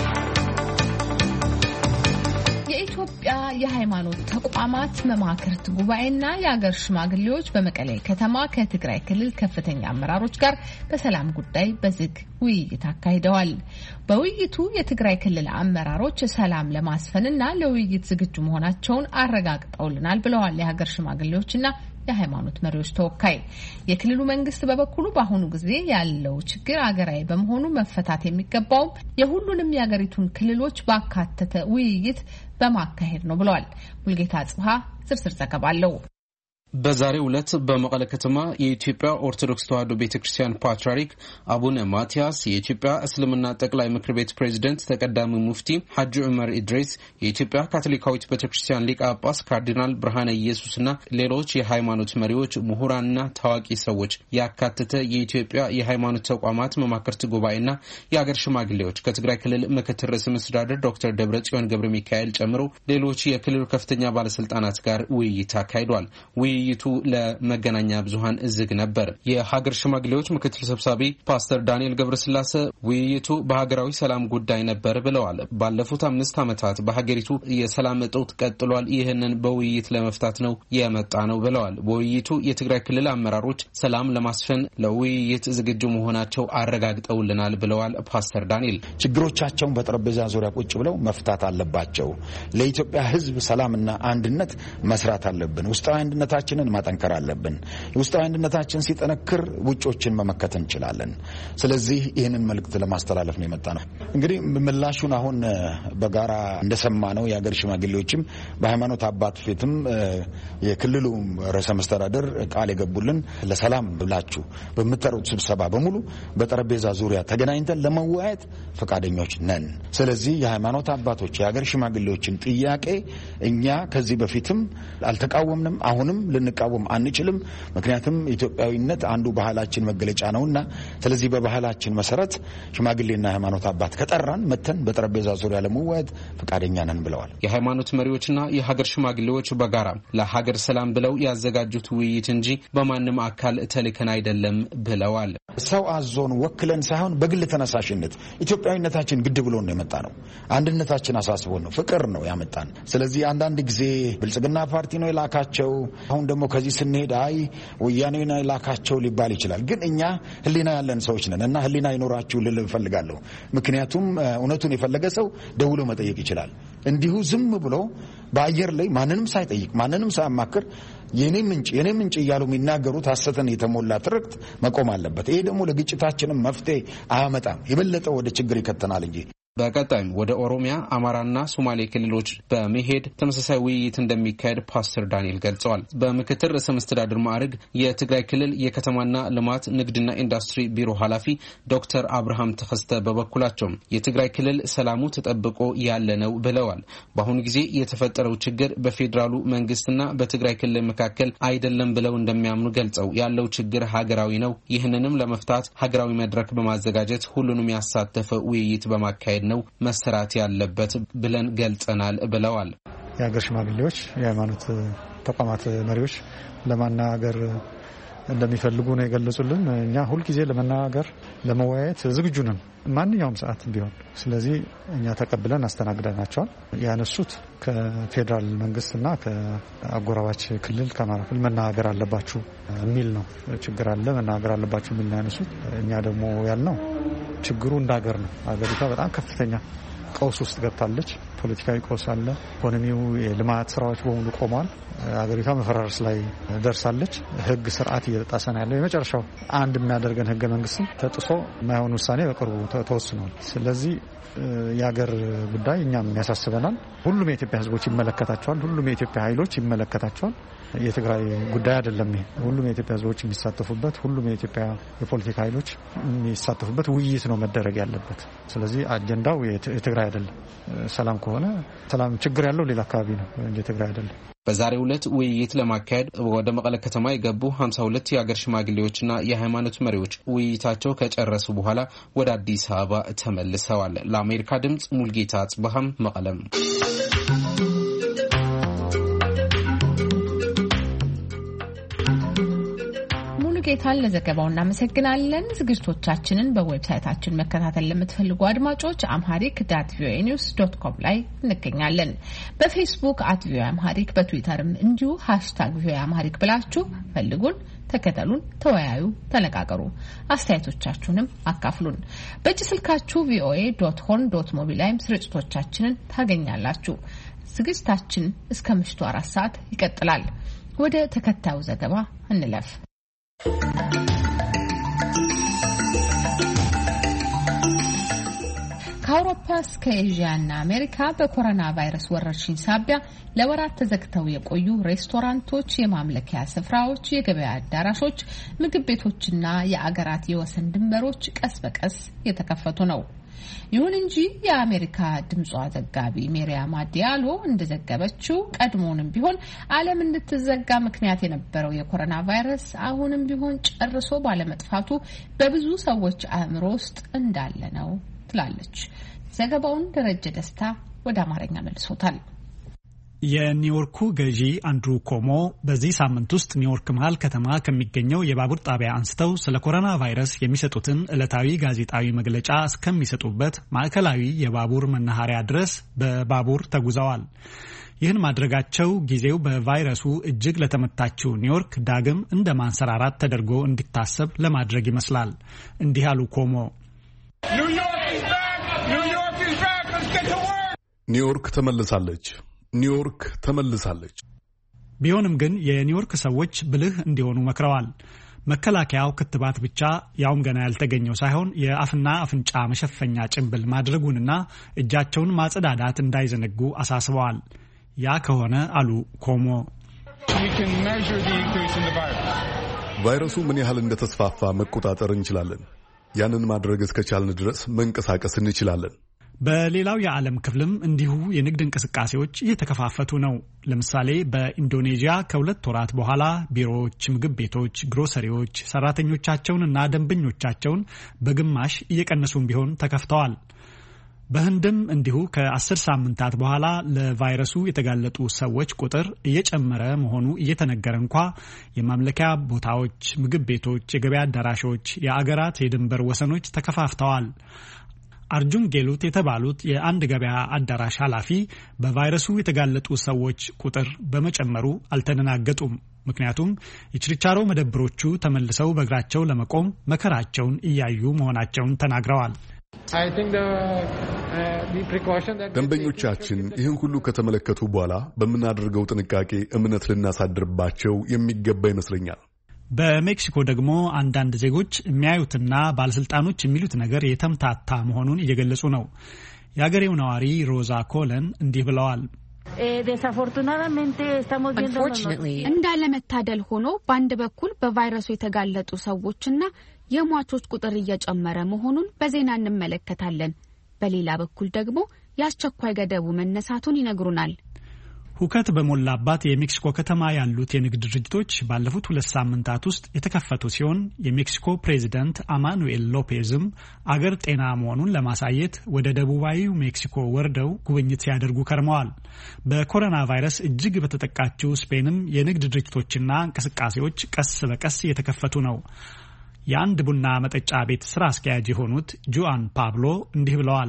የኢትዮጵያ የሃይማኖት ተቋማት መማክርት ጉባኤና የአገር ሽማግሌዎች በመቀሌ ከተማ ከትግራይ ክልል ከፍተኛ አመራሮች ጋር በሰላም ጉዳይ በዝግ ውይይት አካሂደዋል። በውይይቱ የትግራይ ክልል አመራሮች ሰላም ለማስፈንና ለውይይት ዝግጁ መሆናቸውን አረጋግጠውልናል ብለዋል የሀገር ሽማግሌዎችና የሃይማኖት መሪዎች ተወካይ። የክልሉ መንግስት በበኩሉ በአሁኑ ጊዜ ያለው ችግር አገራዊ በመሆኑ መፈታት የሚገባው የሁሉንም የሀገሪቱን ክልሎች ባካተተ ውይይት በማካሄድ ነው ብለዋል። ሙልጌታ ጽብሃ ዝርዝር ዘገባ አለው። በዛሬው ዕለት በመቀለ ከተማ የኢትዮጵያ ኦርቶዶክስ ተዋሕዶ ቤተክርስቲያን ፓትርያርክ አቡነ ማቲያስ፣ የኢትዮጵያ እስልምና ጠቅላይ ምክር ቤት ፕሬዝዳንት ተቀዳሚ ሙፍቲ ሐጂ ዑመር ኢድሪስ፣ የኢትዮጵያ ካቶሊካዊት ቤተክርስቲያን ሊቀ ጳጳስ ካርዲናል ብርሃነ ኢየሱስና ሌሎች የሃይማኖት መሪዎች፣ ምሁራንና ታዋቂ ሰዎች ያካተተ የኢትዮጵያ የሃይማኖት ተቋማት መማክርት ጉባኤና የአገር ሽማግሌዎች ከትግራይ ክልል ምክትል ርዕሰ መስተዳድር ዶክተር ደብረጽዮን ገብረ ሚካኤል ጨምሮ ሌሎች የክልሉ ከፍተኛ ባለስልጣናት ጋር ውይይት አካሂዷል። ውይይቱ ለመገናኛ ብዙሃን ዝግ ነበር። የሀገር ሽማግሌዎች ምክትል ሰብሳቢ ፓስተር ዳንኤል ገብረስላሴ ውይይቱ በሀገራዊ ሰላም ጉዳይ ነበር ብለዋል። ባለፉት 5 ዓመታት በሀገሪቱ የሰላም እጦት ቀጥሏል። ይህንን በውይይት ለመፍታት ነው የመጣ ነው ብለዋል። በውይይቱ የትግራይ ክልል አመራሮች ሰላም ለማስፈን ለውይይት ዝግጁ መሆናቸው አረጋግጠውልናል ብለዋል ፓስተር ዳንኤል። ችግሮቻቸውን በጠረጴዛ ዙሪያ ቁጭ ብለው መፍታት አለባቸው። ለኢትዮጵያ ሕዝብ ሰላምና አንድነት መስራት አለብን። ውስጣዊ አንድነታችንን ማጠንከር አለብን። ውስጣዊ አንድነታችን ሲጠነክር ውጮችን መመከት እንችላለን። ስለዚህ ይህንን መልእክት ለማስተላለፍ ነው የመጣ ነው። እንግዲህ ምላሹን አሁን በጋራ እንደሰማነው የሀገር ሽማግሌዎችም በሃይማኖት አባት ፊትም የክልሉ ርዕሰ መስተዳድር ቃል የገቡልን ለሰላም ብላችሁ በመጠሩት ስብሰባ በሙሉ በጠረጴዛ ዙሪያ ተገናኝተን ለመወያየት ፈቃደኞች ነን። ስለዚህ የሃይማኖት አባቶች የሀገር ሽማግሌዎችን ጥያቄ እኛ ከዚህ በፊትም አልተቃወምንም፣ አሁንም ልንቃወም አንችልም። ምክንያቱም ኢትዮጵያዊነት አንዱ ባህላችን መገለጫ ነውና ስለዚህ በባህላችን መሰረት ሽማግሌና ሃይማኖት አባት ከጠራን መተን በጠረጴዛ ዙሪያ ለመወያየት ፈቃደኛ ነን ብለዋል። የሃይማኖት መሪዎችና የሀገር ሽማግሌዎች በጋራ ለሀገር ሰላም ብለው ያዘጋጁት ውይይት እንጂ በማንም አካል ተልከን አይደለም ብለዋል። ሰው አዞን ወክለን ሳይሆን በግል ተነሳሽነት ኢትዮጵያዊነታችን ግድ ብሎ ነው የመጣ ነው። አንድነታችን አሳስቦ ነው፣ ፍቅር ነው ያመጣን። ስለዚህ አንዳንድ ጊዜ ብልጽግና ፓርቲ ነው የላካቸው፣ አሁን ደግሞ ከዚህ ስንሄድ አይ ወያኔ ነው የላካቸው ሊባል ይችላል። ግን እኛ ህሊና ያለን ሰዎች ነን እና ህሊና ይኖራችሁ ልል እፈልጋለሁ። ምክንያቱም እውነቱን የፈለገ ሰው ደውሎ መጠየቅ ይችላል። እንዲሁ ዝም ብሎ በአየር ላይ ማንንም ሳይጠይቅ ማንንም ሳያማክር የኔ ምንጭ እያሉ የሚናገሩት ሐሰትን የተሞላ ትርክት መቆም አለበት። ይሄ ደግሞ ለግጭታችንም መፍትሄ አያመጣም፣ የበለጠ ወደ ችግር ይከተናል እንጂ። በቀጣይም ወደ ኦሮሚያ፣ አማራና ሶማሌ ክልሎች በመሄድ ተመሳሳይ ውይይት እንደሚካሄድ ፓስተር ዳንኤል ገልጸዋል። በምክትል ርዕሰ መስተዳድር ማዕረግ የትግራይ ክልል የከተማና ልማት ንግድና ኢንዱስትሪ ቢሮ ኃላፊ ዶክተር አብርሃም ተከስተ በበኩላቸው የትግራይ ክልል ሰላሙ ተጠብቆ ያለ ነው ብለዋል። በአሁኑ ጊዜ የተፈጠረው ችግር በፌዴራሉ መንግስትና በትግራይ ክልል መካከል አይደለም ብለው እንደሚያምኑ ገልጸው ያለው ችግር ሀገራዊ ነው። ይህንንም ለመፍታት ሀገራዊ መድረክ በማዘጋጀት ሁሉንም ያሳተፈ ውይይት በማካሄድ ነው መሰራት ያለበት ብለን ገልጸናል ብለዋል። የሀገር ሽማግሌዎች፣ የሃይማኖት ተቋማት መሪዎች ለማናገር እንደሚፈልጉ ነው የገለጹልን። እኛ ሁልጊዜ ለመናገር ለመወያየት ዝግጁ ነን ማንኛውም ሰዓት ቢሆን። ስለዚህ እኛ ተቀብለን አስተናግደናቸዋል። ያነሱት ከፌዴራል መንግስትና ከአጎራባች ክልል ከአማራ ክልል መናገር አለባችሁ የሚል ነው። ችግር አለ መናገር አለባችሁ የሚል ነው ያነሱት። እኛ ደግሞ ያልነው ችግሩ እንዳገር ነው። አገሪቷ በጣም ከፍተኛ ቀውስ ውስጥ ገብታለች። ፖለቲካዊ ቀውስ አለ። ኢኮኖሚው፣ የልማት ስራዎች በሙሉ ቆመዋል። አገሪቷ መፈራረስ ላይ ደርሳለች። ህግ ስርዓት እየተጣሰ ነው ያለው። የመጨረሻው አንድ የሚያደርገን ህገ መንግስት ተጥሶ የማይሆን ውሳኔ በቅርቡ ተወስኗል። ስለዚህ የሀገር ጉዳይ እኛም ያሳስበናል። ሁሉም የኢትዮጵያ ህዝቦች ይመለከታቸዋል። ሁሉም የኢትዮጵያ ኃይሎች ይመለከታቸዋል። የትግራይ ጉዳይ አይደለም። ይሄ ሁሉም የኢትዮጵያ ህዝቦች የሚሳተፉበት፣ ሁሉም የኢትዮጵያ የፖለቲካ ኃይሎች የሚሳተፉበት ውይይት ነው መደረግ ያለበት። ስለዚህ አጀንዳው የትግራይ አይደለም። ሰላም ከሆነ ሰላም ችግር ያለው ሌላ አካባቢ ነው እንጂ ትግራይ አይደለም። በዛሬው ዕለት ውይይት ለማካሄድ ወደ መቀለ ከተማ የገቡ 52 የሀገር ሽማግሌዎችና የሃይማኖት መሪዎች ውይይታቸው ከጨረሱ በኋላ ወደ አዲስ አበባ ተመልሰዋል። ለአሜሪካ ድምጽ ሙልጌታ አጽበሃም መቀለም። ጌታን ለዘገባው እናመሰግናለን። ዝግጅቶቻችንን በዌብሳይታችን መከታተል ለምትፈልጉ አድማጮች amharic.voanews.com ላይ እንገኛለን። በፌስቡክ @voaamharic፣ በትዊተርም እንዲሁ #voaamharic ብላችሁ ፈልጉን፣ ተከተሉን፣ ተወያዩ፣ ተነጋገሩ። አስተያየቶቻችሁንም አካፍሉን። በእጅ ስልካችሁ voa.horn.mobi ላይም ስርጭቶቻችንን ታገኛላችሁ። ዝግጅታችን እስከ ምሽቱ 4 ሰዓት ይቀጥላል። ወደ ተከታዩ ዘገባ እንለፍ። ከአውሮፓ እስከ ኤዥያና አሜሪካ በኮሮና ቫይረስ ወረርሽኝ ሳቢያ ለወራት ተዘግተው የቆዩ ሬስቶራንቶች፣ የማምለኪያ ስፍራዎች፣ የገበያ አዳራሾች፣ ምግብ ቤቶችና የአገራት የወሰን ድንበሮች ቀስ በቀስ የተከፈቱ ነው። ይሁን እንጂ የአሜሪካ ድምጿ ዘጋቢ ሜሪያም ዲያሎ እንደዘገበችው ቀድሞውንም ቢሆን ዓለም እንድትዘጋ ምክንያት የነበረው የኮሮና ቫይረስ አሁንም ቢሆን ጨርሶ ባለመጥፋቱ በብዙ ሰዎች አእምሮ ውስጥ እንዳለ ነው ትላለች። ዘገባውን ደረጀ ደስታ ወደ አማርኛ መልሶታል። የኒውዮርኩ ገዢ አንድሩ ኮሞ በዚህ ሳምንት ውስጥ ኒውዮርክ መሃል ከተማ ከሚገኘው የባቡር ጣቢያ አንስተው ስለ ኮሮና ቫይረስ የሚሰጡትን ዕለታዊ ጋዜጣዊ መግለጫ እስከሚሰጡበት ማዕከላዊ የባቡር መናኸሪያ ድረስ በባቡር ተጉዘዋል። ይህን ማድረጋቸው ጊዜው በቫይረሱ እጅግ ለተመታችው ኒውዮርክ ዳግም እንደ ማንሰራራት ተደርጎ እንዲታሰብ ለማድረግ ይመስላል። እንዲህ አሉ ኮሞ። ኒውዮርክ ተመልሳለች። ኒውዮርክ ተመልሳለች። ቢሆንም ግን የኒውዮርክ ሰዎች ብልህ እንዲሆኑ መክረዋል። መከላከያው ክትባት ብቻ ያውም ገና ያልተገኘው ሳይሆን የአፍና አፍንጫ መሸፈኛ ጭንብል ማድረጉንና እጃቸውን ማጽዳዳት እንዳይዘነጉ አሳስበዋል። ያ ከሆነ አሉ ኮሞ ቫይረሱ ምን ያህል እንደተስፋፋ መቆጣጠር እንችላለን። ያንን ማድረግ እስከቻልን ድረስ መንቀሳቀስ እንችላለን። በሌላው የዓለም ክፍልም እንዲሁ የንግድ እንቅስቃሴዎች እየተከፋፈቱ ነው። ለምሳሌ በኢንዶኔዥያ ከ2 ወራት በኋላ ቢሮዎች፣ ምግብ ቤቶች፣ ግሮሰሪዎች ሰራተኞቻቸውንና ደንበኞቻቸውን በግማሽ እየቀነሱም ቢሆን ተከፍተዋል። በህንድም እንዲሁ ከ10 ሳምንታት በኋላ ለቫይረሱ የተጋለጡ ሰዎች ቁጥር እየጨመረ መሆኑ እየተነገረ እንኳ የማምለኪያ ቦታዎች፣ ምግብ ቤቶች፣ የገበያ አዳራሾች፣ የአገራት የድንበር ወሰኖች ተከፋፍተዋል። አርጁን ጌሉት የተባሉት የአንድ ገበያ አዳራሽ ኃላፊ በቫይረሱ የተጋለጡ ሰዎች ቁጥር በመጨመሩ አልተደናገጡም። ምክንያቱም የችርቻሮ መደብሮቹ ተመልሰው በእግራቸው ለመቆም መከራቸውን እያዩ መሆናቸውን ተናግረዋል። ደንበኞቻችን ይህን ሁሉ ከተመለከቱ በኋላ በምናደርገው ጥንቃቄ እምነት ልናሳድርባቸው የሚገባ ይመስለኛል። በሜክሲኮ ደግሞ አንዳንድ ዜጎች የሚያዩትና ባለስልጣኖች የሚሉት ነገር የተምታታ መሆኑን እየገለጹ ነው። የአገሬው ነዋሪ ሮዛ ኮለን እንዲህ ብለዋል። እንዳለመታደል ሆኖ በአንድ በኩል በቫይረሱ የተጋለጡ ሰዎችና የሟቾች ቁጥር እየጨመረ መሆኑን በዜና እንመለከታለን። በሌላ በኩል ደግሞ የአስቸኳይ ገደቡ መነሳቱን ይነግሩናል። ሁከት በሞላባት የሜክሲኮ ከተማ ያሉት የንግድ ድርጅቶች ባለፉት 2 ሳምንታት ውስጥ የተከፈቱ ሲሆን የሜክሲኮ ፕሬዚዳንት አማኑኤል ሎፔዝም አገር ጤና መሆኑን ለማሳየት ወደ ደቡባዊው ሜክሲኮ ወርደው ጉብኝት ሲያደርጉ ከርመዋል። በኮሮና ቫይረስ እጅግ በተጠቃችው ስፔንም የንግድ ድርጅቶችና እንቅስቃሴዎች ቀስ በቀስ እየተከፈቱ ነው። የአንድ ቡና መጠጫ ቤት ስራ አስኪያጅ የሆኑት ጁአን ፓብሎ እንዲህ ብለዋል።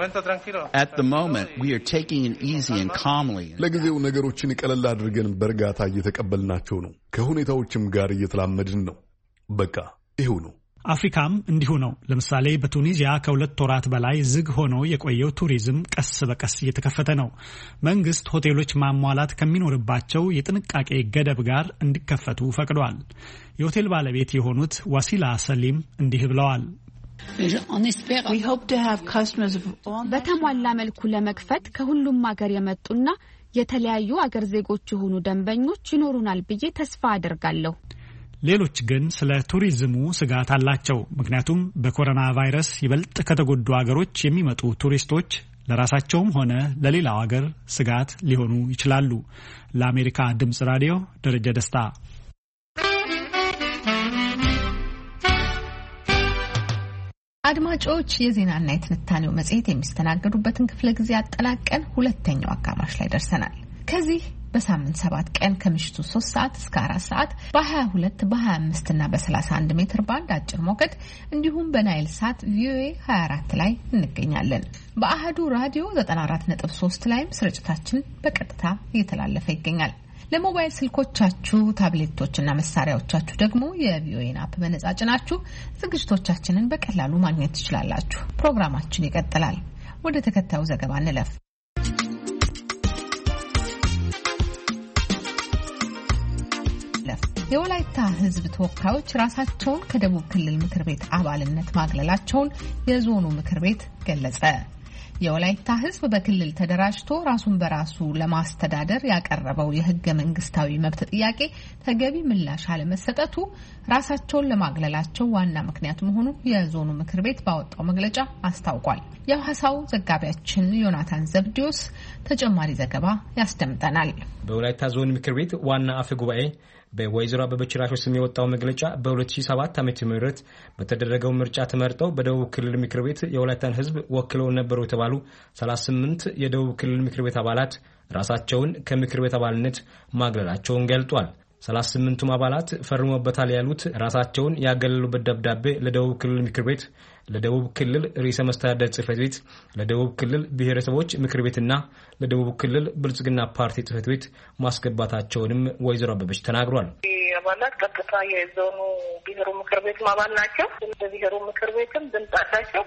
ለጊዜው ነገሮችን ቀለል አድርገን በእርጋታ እየተቀበልናቸው ነው። ከሁኔታዎችም ጋር እየተላመድን ነው። በቃ ይሄው ነው። አፍሪካም እንዲሁ ነው። ለምሳሌ በቱኒዚያ ከ2 ወራት በላይ ዝግ ሆኖ የቆየው ቱሪዝም ቀስ በቀስ እየተከፈተ ነው። መንግስት ሆቴሎች ማሟላት ከሚኖርባቸው የጥንቃቄ ገደብ ጋር እንዲከፈቱ ፈቅዷል። የሆቴል ባለቤት የሆኑት ዋሲላ ሰሊም እንዲህ ብለዋል። በተሟላ መልኩ ለመክፈት ከሁሉም ሀገር የመጡና የተለያዩ አገር ዜጎች የሆኑ ደንበኞች ይኖሩናል ብዬ ተስፋ አደርጋለሁ። ሌሎች ግን ስለ ቱሪዝሙ ስጋት አላቸው። ምክንያቱም በኮሮና ቫይረስ ይበልጥ ከተጎዱ አገሮች የሚመጡ ቱሪስቶች ለራሳቸውም ሆነ ለሌላው አገር ስጋት ሊሆኑ ይችላሉ። ለአሜሪካ ድምጽ ራዲዮ ደረጀ ደስታ። አድማጮች፣ የዜናና የትንታኔው መጽሔት የሚስተናገዱበትን ክፍለ ጊዜ አጠናቀን ሁለተኛው አጋማሽ ላይ ደርሰናል። ከዚህ በሳምንት 7 ቀን ከምሽቱ 3 ሰዓት እስከ 4 ሰዓት በ22 በ25 እና በ31 ሜትር ባንድ አጭር ሞገድ እንዲሁም በናይል ሳት ቪኦኤ 24 ላይ እንገኛለን። በአህዱ ራዲዮ 94.3 ላይም ስርጭታችን በቀጥታ እየተላለፈ ይገኛል። ለሞባይል ስልኮቻችሁ፣ ታብሌቶችና መሳሪያዎቻችሁ ደግሞ የቪኦኤን አፕ በነጻ ጭናችሁ ዝግጅቶቻችንን በቀላሉ ማግኘት ትችላላችሁ። ፕሮግራማችን ይቀጥላል። ወደ ተከታዩ ዘገባ እንለፍ። የወላይታ ሕዝብ ተወካዮች ራሳቸውን ከደቡብ ክልል ምክር ቤት አባልነት ማግለላቸውን የዞኑ ምክር ቤት ገለጸ። የወላይታ ሕዝብ በክልል ተደራጅቶ ራሱን በራሱ ለማስተዳደር ያቀረበው የህገ መንግስታዊ መብት ጥያቄ ተገቢ ምላሽ አለመሰጠቱ ራሳቸውን ለማግለላቸው ዋና ምክንያት መሆኑ የዞኑ ምክር ቤት ባወጣው መግለጫ አስታውቋል። የሐዋሳው ዘጋቢያችን ዮናታን ዘብዲዮስ ተጨማሪ ዘገባ ያስደምጠናል። በወላይታ ዞን ምክር ቤት ዋና አፈ ጉባኤ በወይዘሮ አበበች ራሾ ስም የወጣው መግለጫ በ2007 ዓመተ ምህረት በተደረገው ምርጫ ተመርጠው በደቡብ ክልል ምክር ቤት የወላይታን ህዝብ ወክለው ነበሩ የተባሉ 38 የደቡብ ክልል ምክር ቤት አባላት ራሳቸውን ከምክር ቤት አባልነት ማግለላቸውን ገልጧል። 38ቱም አባላት ፈርመውበታል ያሉት ራሳቸውን ያገለሉበት ደብዳቤ ለደቡብ ክልል ምክር ቤት፣ ለደቡብ ክልል ርዕሰ መስተዳድር ጽሕፈት ቤት፣ ለደቡብ ክልል ብሔረሰቦች ምክር ቤትና ለደቡብ ክልል ብልጽግና ፓርቲ ጽሕፈት ቤት ማስገባታቸውንም ወይዘሮ አበበች ተናግሯል። አባላት ቀጥታ የዞኑ ብሔሩ ምክር ቤት አባል ናቸው። በብሔሩ ምክር ቤትም ድምፅ አላቸው፣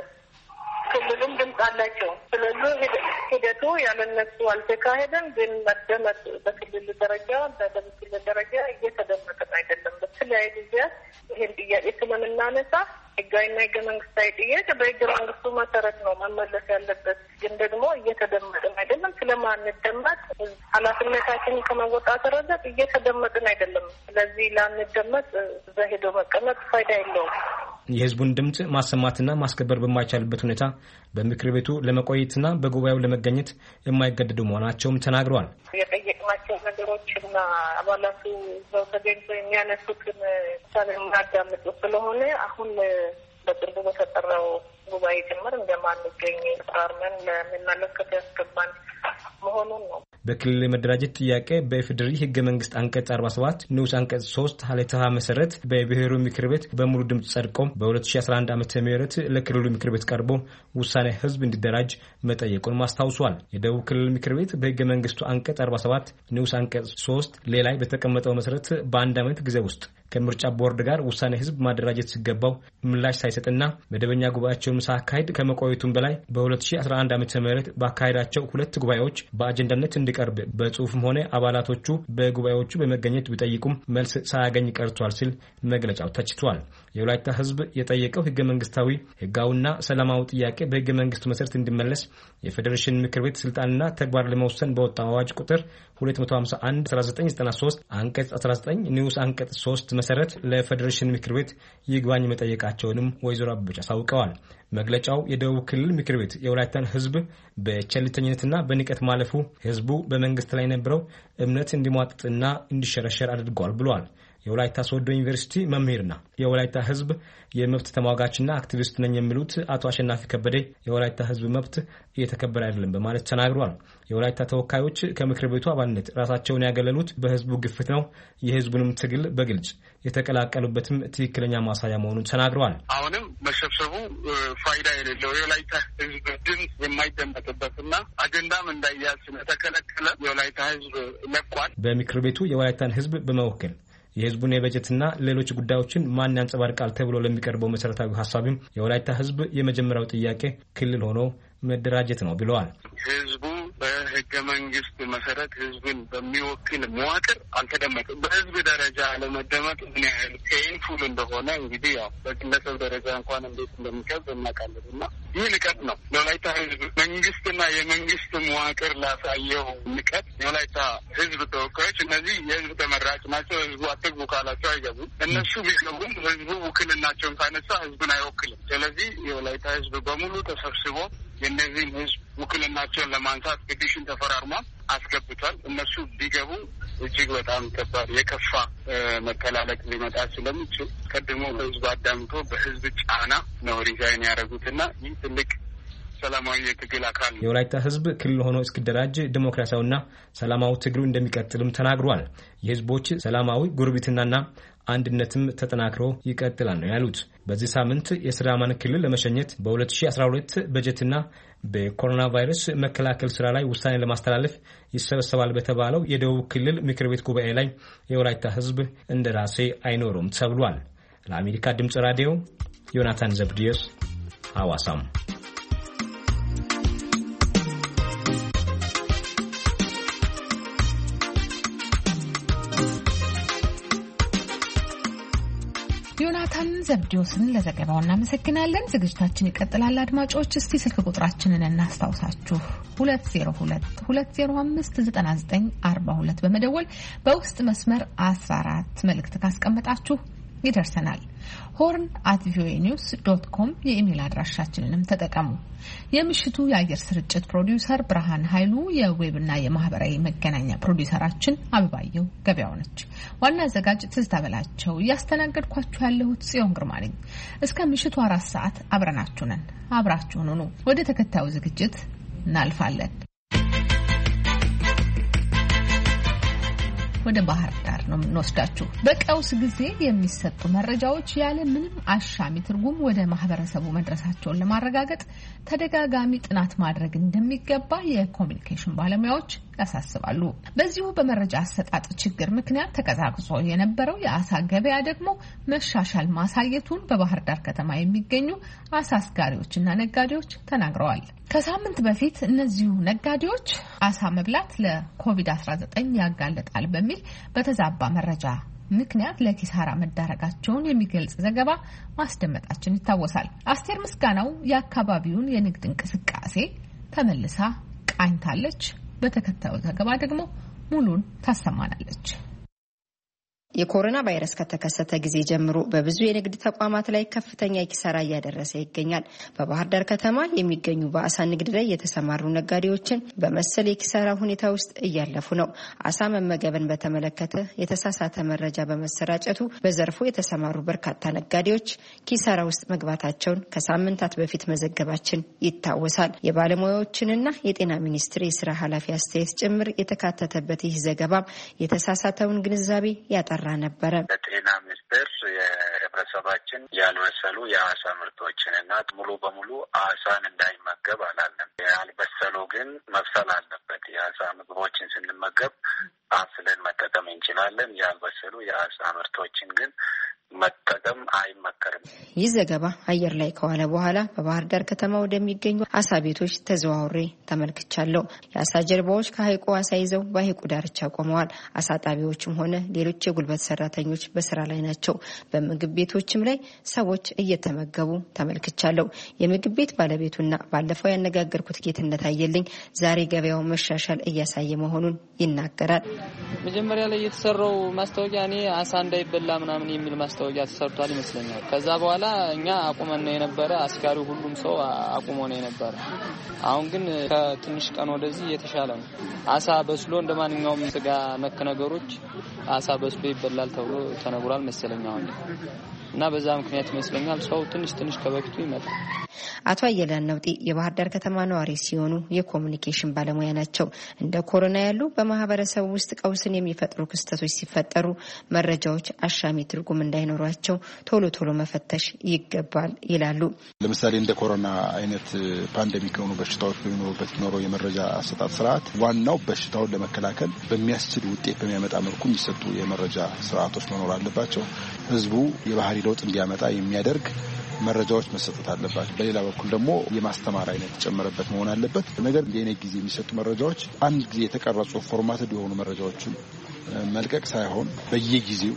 ክልሉም ድምፅ አላቸው። ስለዚህ ሂደቱ ያለነሱ አልተካሄደም። ግን መደመጥ በክልል ደረጃ በደቡብ ክልል ደረጃ እየተደመጠን አይደለም። በተለያዩ ጊዜያት ይህን ጥያቄ ስለምናነሳ ህጋዊና ህገ መንግስታዊ ጥያቄ በህገ መንግስቱ መሰረት ነው መመለስ ያለበት። ግን ደግሞ እየተደመጥን አይደለም። ስለማንደመጥ ኃላፊነታችንን ከመወጣት ረገድ እየተደመጥን አይደለም። ስለዚህ ላንደመጥ እዛ ሄዶ መቀመጥ ፋይዳ የለውም። የህዝቡን ድምጽ ማሰማትና ማስከበር በማይቻልበት ሁኔታ በምክር ቤቱ ለመቆየትና በጉባኤው ለመገኘት የማይገደዱ መሆናቸውም ተናግረዋል። የጠየቅናቸው ነገሮችና አባላቱ እዛው ተገኝተው የሚያነሱትን ውሳኔ የማያዳምጡ ስለሆነ አሁን በቅርቡ በተጠራው ጉባኤ ጭምር እንደማንገኝ ተራርመን ለሚመለከተው ያስገባን መሆኑን ነው። በክልል የመደራጀት ጥያቄ በኢፌዴሪ ህገ መንግስት አንቀጽ 47 ንዑስ አንቀጽ 3 ሀሌታሃ መሰረት በብሔሩ ምክር ቤት በሙሉ ድምጽ ጸድቆ በ2011 ዓ.ም ለክልሉ ምክር ቤት ቀርቦ ውሳኔ ህዝብ እንዲደራጅ መጠየቁን ማስታውሷል። የደቡብ ክልል ምክር ቤት በህገ መንግስቱ አንቀጽ 47 ንዑስ አንቀጽ 3 ሌላይ በተቀመጠው መሰረት በአንድ ዓመት ጊዜ ውስጥ ከምርጫ ቦርድ ጋር ውሳኔ ህዝብ ማደራጀት ሲገባው ምላሽ ሳይሰጥና መደበኛ ጉባኤያቸውን ሳያካሂድ ከመቆየቱም በላይ በ2011 ዓ.ም ባካሄዳቸው ሁለት ጉባኤዎች በአጀንዳነት እንዲቀርብ በጽሁፍም ሆነ አባላቶቹ በጉባኤዎቹ በመገኘት ቢጠይቁም መልስ ሳያገኝ ቀርቷል ሲል መግለጫው ተችቷል። የወላይታ ህዝብ የጠየቀው ህገ መንግስታዊ ህጋዊና ሰላማዊ ጥያቄ በህገ መንግስቱ መሰረት እንዲመለስ የፌዴሬሽን ምክር ቤት ስልጣንና ተግባር ለመወሰን በወጣው አዋጅ ቁጥር 251/1993 አንቀጽ 19 ንዑስ አንቀጽ 3 መሰረት ለፌዴሬሽን ምክር ቤት ይግባኝ መጠየቃቸውንም ወይዘሮ አበበች አሳውቀዋል። መግለጫው የደቡብ ክልል ምክር ቤት የወላይታን ህዝብ በቸልተኝነትና በንቀት ማለፉ ህዝቡ በመንግስት ላይ የነበረው እምነት እንዲሟጥጥና እንዲሸረሸር አድርጓል ብሏል። የወላይታ ሶዶ ዩኒቨርሲቲ መምህርና የወላይታ ህዝብ የመብት ተሟጋችና አክቲቪስት ነኝ የሚሉት አቶ አሸናፊ ከበደ የወላይታ ህዝብ መብት እየተከበረ አይደለም በማለት ተናግረዋል። የወላይታ ተወካዮች ከምክር ቤቱ አባልነት ራሳቸውን ያገለሉት በህዝቡ ግፊት ነው። የህዝቡንም ትግል በግልጽ የተቀላቀሉበትም ትክክለኛ ማሳያ መሆኑን ተናግረዋል። አሁንም መሰብሰቡ ፋይዳ የሌለው የወላይታ ህዝብ ድምፅ የማይደመጥበትና አጀንዳም እንዳይያዝ ስለተከለከለ የወላይታ ህዝብ ለቋል። በምክር ቤቱ የወላይታን ህዝብ በመወከል የህዝቡን የበጀትና ሌሎች ጉዳዮችን ማን ያንጸባርቃል ተብሎ ለሚቀርበው መሰረታዊ ሀሳብም የወላይታ ህዝብ የመጀመሪያው ጥያቄ ክልል ሆኖ መደራጀት ነው ብለዋል። ህዝቡ በህገ መንግስት መሰረት ህዝብን በሚወክል መዋቅር አልተደመጠም። በህዝብ ደረጃ ለመደመጥ ምን ያህል ፔንፉል እንደሆነ እንግዲህ ያው በግለሰብ ደረጃ እንኳን እንዴት እንደሚከብድ እናውቃለን። እና ይህ ንቀት ነው ለወላይታ ህዝብ መንግስትና የመንግስት መዋቅር ላሳየው ንቀት። የወላይታ ህዝብ ተወካዮች እነዚህ የህዝብ ተመራጭ ናቸው። ህዝቡ አትግቡ ካላቸው አይገቡም። እነሱ ቢገቡም ህዝቡ ውክልናቸውን ካነሳ ህዝብን አይወክልም። ስለዚህ የወላይታ ህዝብ በሙሉ ተሰብስቦ የእነዚህም ህዝብ ውክልናቸውን ለማንሳት ፔቲሽን ተፈራርሟል፣ አስገብቷል። እነሱ ቢገቡ እጅግ በጣም ከባድ የከፋ መተላለቅ ሊመጣ ስለሚችል ቀድሞ ህዝብ አዳምቶ በህዝብ ጫና ነው ሪዛይን ያደረጉትና ይህ ትልቅ ሰላማዊ የትግል አካል ነው። የወላይታ ህዝብ ክልል ሆኖ እስኪደራጅ ዲሞክራሲያዊና ሰላማዊ ትግሉ እንደሚቀጥልም ተናግሯል። የህዝቦች ሰላማዊ ጉርብትናና አንድነትም ተጠናክሮ ይቀጥላል ነው ያሉት። በዚህ ሳምንት የሲዳማን ክልል ለመሸኘት በ2012 በጀትና በኮሮና ቫይረስ መከላከል ስራ ላይ ውሳኔ ለማስተላለፍ ይሰበሰባል በተባለው የደቡብ ክልል ምክር ቤት ጉባኤ ላይ የወላይታ ህዝብ እንደራሴ አይኖሩም ተብሏል። ለአሜሪካ ድምጽ ራዲዮ ዮናታን ዘብዲዮስ ሐዋሳም። ዮናታን ዘብዲዮስን ለዘገባው እናመሰግናለን። ዝግጅታችን ይቀጥላል። አድማጮች እስቲ ስልክ ቁጥራችንን እናስታውሳችሁ። 2022059942 በመደወል በውስጥ መስመር 14 መልእክት ካስቀመጣችሁ ይደርሰናል። horn@voanews.com የኢሜል አድራሻችንንም ተጠቀሙ። የምሽቱ የአየር ስርጭት ፕሮዲውሰር ብርሃን ኃይሉ፣ የዌብና የማህበራዊ መገናኛ ፕሮዲውሰራችን አበባየው ገበያው ነች። ዋና አዘጋጅ ትዝታ በላቸው፣ እያስተናገድኳችሁ ያለሁት ጽዮን ግርማ ነኝ። እስከ ምሽቱ 4 ሰዓት አብረናችሁ ነን። አብራችሁን ሁኑ። ወደ ተከታዩ ዝግጅት እናልፋለን። ወደ ባህር ዳር ነው የምንወስዳችሁ። በቀውስ ጊዜ የሚሰጡ መረጃዎች ያለ ምንም አሻሚ ትርጉም ወደ ማህበረሰቡ መድረሳቸውን ለማረጋገጥ ተደጋጋሚ ጥናት ማድረግ እንደሚገባ የኮሚኒኬሽን ባለሙያዎች ያሳስባሉ። በዚሁ በመረጃ አሰጣጥ ችግር ምክንያት ተቀዛቅዞ የነበረው የአሳ ገበያ ደግሞ መሻሻል ማሳየቱን በባህር ዳር ከተማ የሚገኙ አሳ አስጋሪዎችና ነጋዴዎች ተናግረዋል። ከሳምንት በፊት እነዚሁ ነጋዴዎች አሳ መብላት ለኮቪድ-19 ያጋለጣል በሚል በተዛባ መረጃ ምክንያት ለኪሳራ መዳረጋቸውን የሚገልጽ ዘገባ ማስደመጣችን ይታወሳል። አስቴር ምስጋናው የአካባቢውን የንግድ እንቅስቃሴ ተመልሳ ቃኝታለች። በተከታዩ ዘገባ ደግሞ ሙሉን ታሰማናለች። የኮሮና ቫይረስ ከተከሰተ ጊዜ ጀምሮ በብዙ የንግድ ተቋማት ላይ ከፍተኛ ኪሳራ እያደረሰ ይገኛል። በባህር ዳር ከተማ የሚገኙ በአሳ ንግድ ላይ የተሰማሩ ነጋዴዎችን በመሰል የኪሳራ ሁኔታ ውስጥ እያለፉ ነው። አሳ መመገብን በተመለከተ የተሳሳተ መረጃ በመሰራጨቱ በዘርፉ የተሰማሩ በርካታ ነጋዴዎች ኪሳራ ውስጥ መግባታቸውን ከሳምንታት በፊት መዘገባችን ይታወሳል። የባለሙያዎችንና የጤና ሚኒስቴር የስራ ኃላፊ አስተያየት ጭምር የተካተተበት ይህ ዘገባም የተሳሳተውን ግንዛቤ ያጠራ ነበረ። ለጤና ሚኒስቴር የህብረተሰባችን ያልበሰሉ የአሳ ምርቶችንና ሙሉ በሙሉ አሳን እንዳይመገብ አላለም። ያልበሰሉ ግን መብሰል አለበት። የአሳ ምግቦችን ስንመገብ አብስለን መጠቀም እንችላለን። ያልበሰሉ የአሳ ምርቶችን ግን መጠቀም አይመከርም። ይህ ዘገባ አየር ላይ ከዋለ በኋላ በባህር ዳር ከተማ ወደሚገኙ አሳ ቤቶች ተዘዋውሬ ተመልክቻለሁ። የአሳ ጀልባዎች ከሐይቁ አሳ ይዘው በሐይቁ ዳርቻ ቆመዋል። አሳ ጣቢዎችም ሆነ ሌሎች የጉልበት ሰራተኞች በስራ ላይ ናቸው። በምግብ ቤቶችም ላይ ሰዎች እየተመገቡ ተመልክቻለሁ። የምግብ ቤት ባለቤቱና ባለፈው ያነጋገርኩት ጌትነት አየልኝ ዛሬ ገበያው መሻሻል እያሳየ መሆኑን ይናገራል። መጀመሪያ ላይ የተሰራው ማስታወቂያ እኔ አሳ እንዳይበላ ምናምን የሚል ማስታወቂያ ተሰርቷል ይመስለኛል። ከዛ በኋላ እኛ አቁመን ነው የነበረ። አስጋሪው ሁሉም ሰው አቁሞ ነው የነበረ። አሁን ግን ከትንሽ ቀን ወደዚህ የተሻለ ነው። አሳ በስሎ እንደማንኛውም ስጋ ነክ ነገሮች አሳ በስሎ ይበላል ተብሎ ተነግሯል መሰለኝ አሁን እና በዛ ምክንያት ይመስለኛል ሰው ትንሽ ከበፊቱ ይመጣል። አቶ አየላን ነውጤ የባህር ዳር ከተማ ነዋሪ ሲሆኑ የኮሙኒኬሽን ባለሙያ ናቸው። እንደ ኮሮና ያሉ በማህበረሰቡ ውስጥ ቀውስን የሚፈጥሩ ክስተቶች ሲፈጠሩ መረጃዎች አሻሚ ትርጉም እንዳይኖራቸው ቶሎ መፈተሽ ይገባል ይላሉ። ለምሳሌ እንደ ኮሮና አይነት ፓንደሚክ የሆኑ በሽታዎች በሚኖሩበት ኖረው የመረጃ አሰጣጥ ስርዓት ዋናው በሽታውን ለመከላከል በሚያስችል ውጤት በሚያመጣ መልኩ የሚሰጡ የመረጃ ስርዓቶች መኖር አለባቸው። ህዝቡ የባህሪ ለውጥ እንዲያመጣ የሚያደርግ መረጃዎች መሰጠት አለባቸው። በሌላ በኩል ደግሞ የማስተማር አይነት የተጨመረበት መሆን አለበት። ነገር ግን የኔ ጊዜ የሚሰጡ መረጃዎች አንድ ጊዜ የተቀረጹ ፎርማትድ የሆኑ መረጃዎችን መልቀቅ ሳይሆን በየጊዜው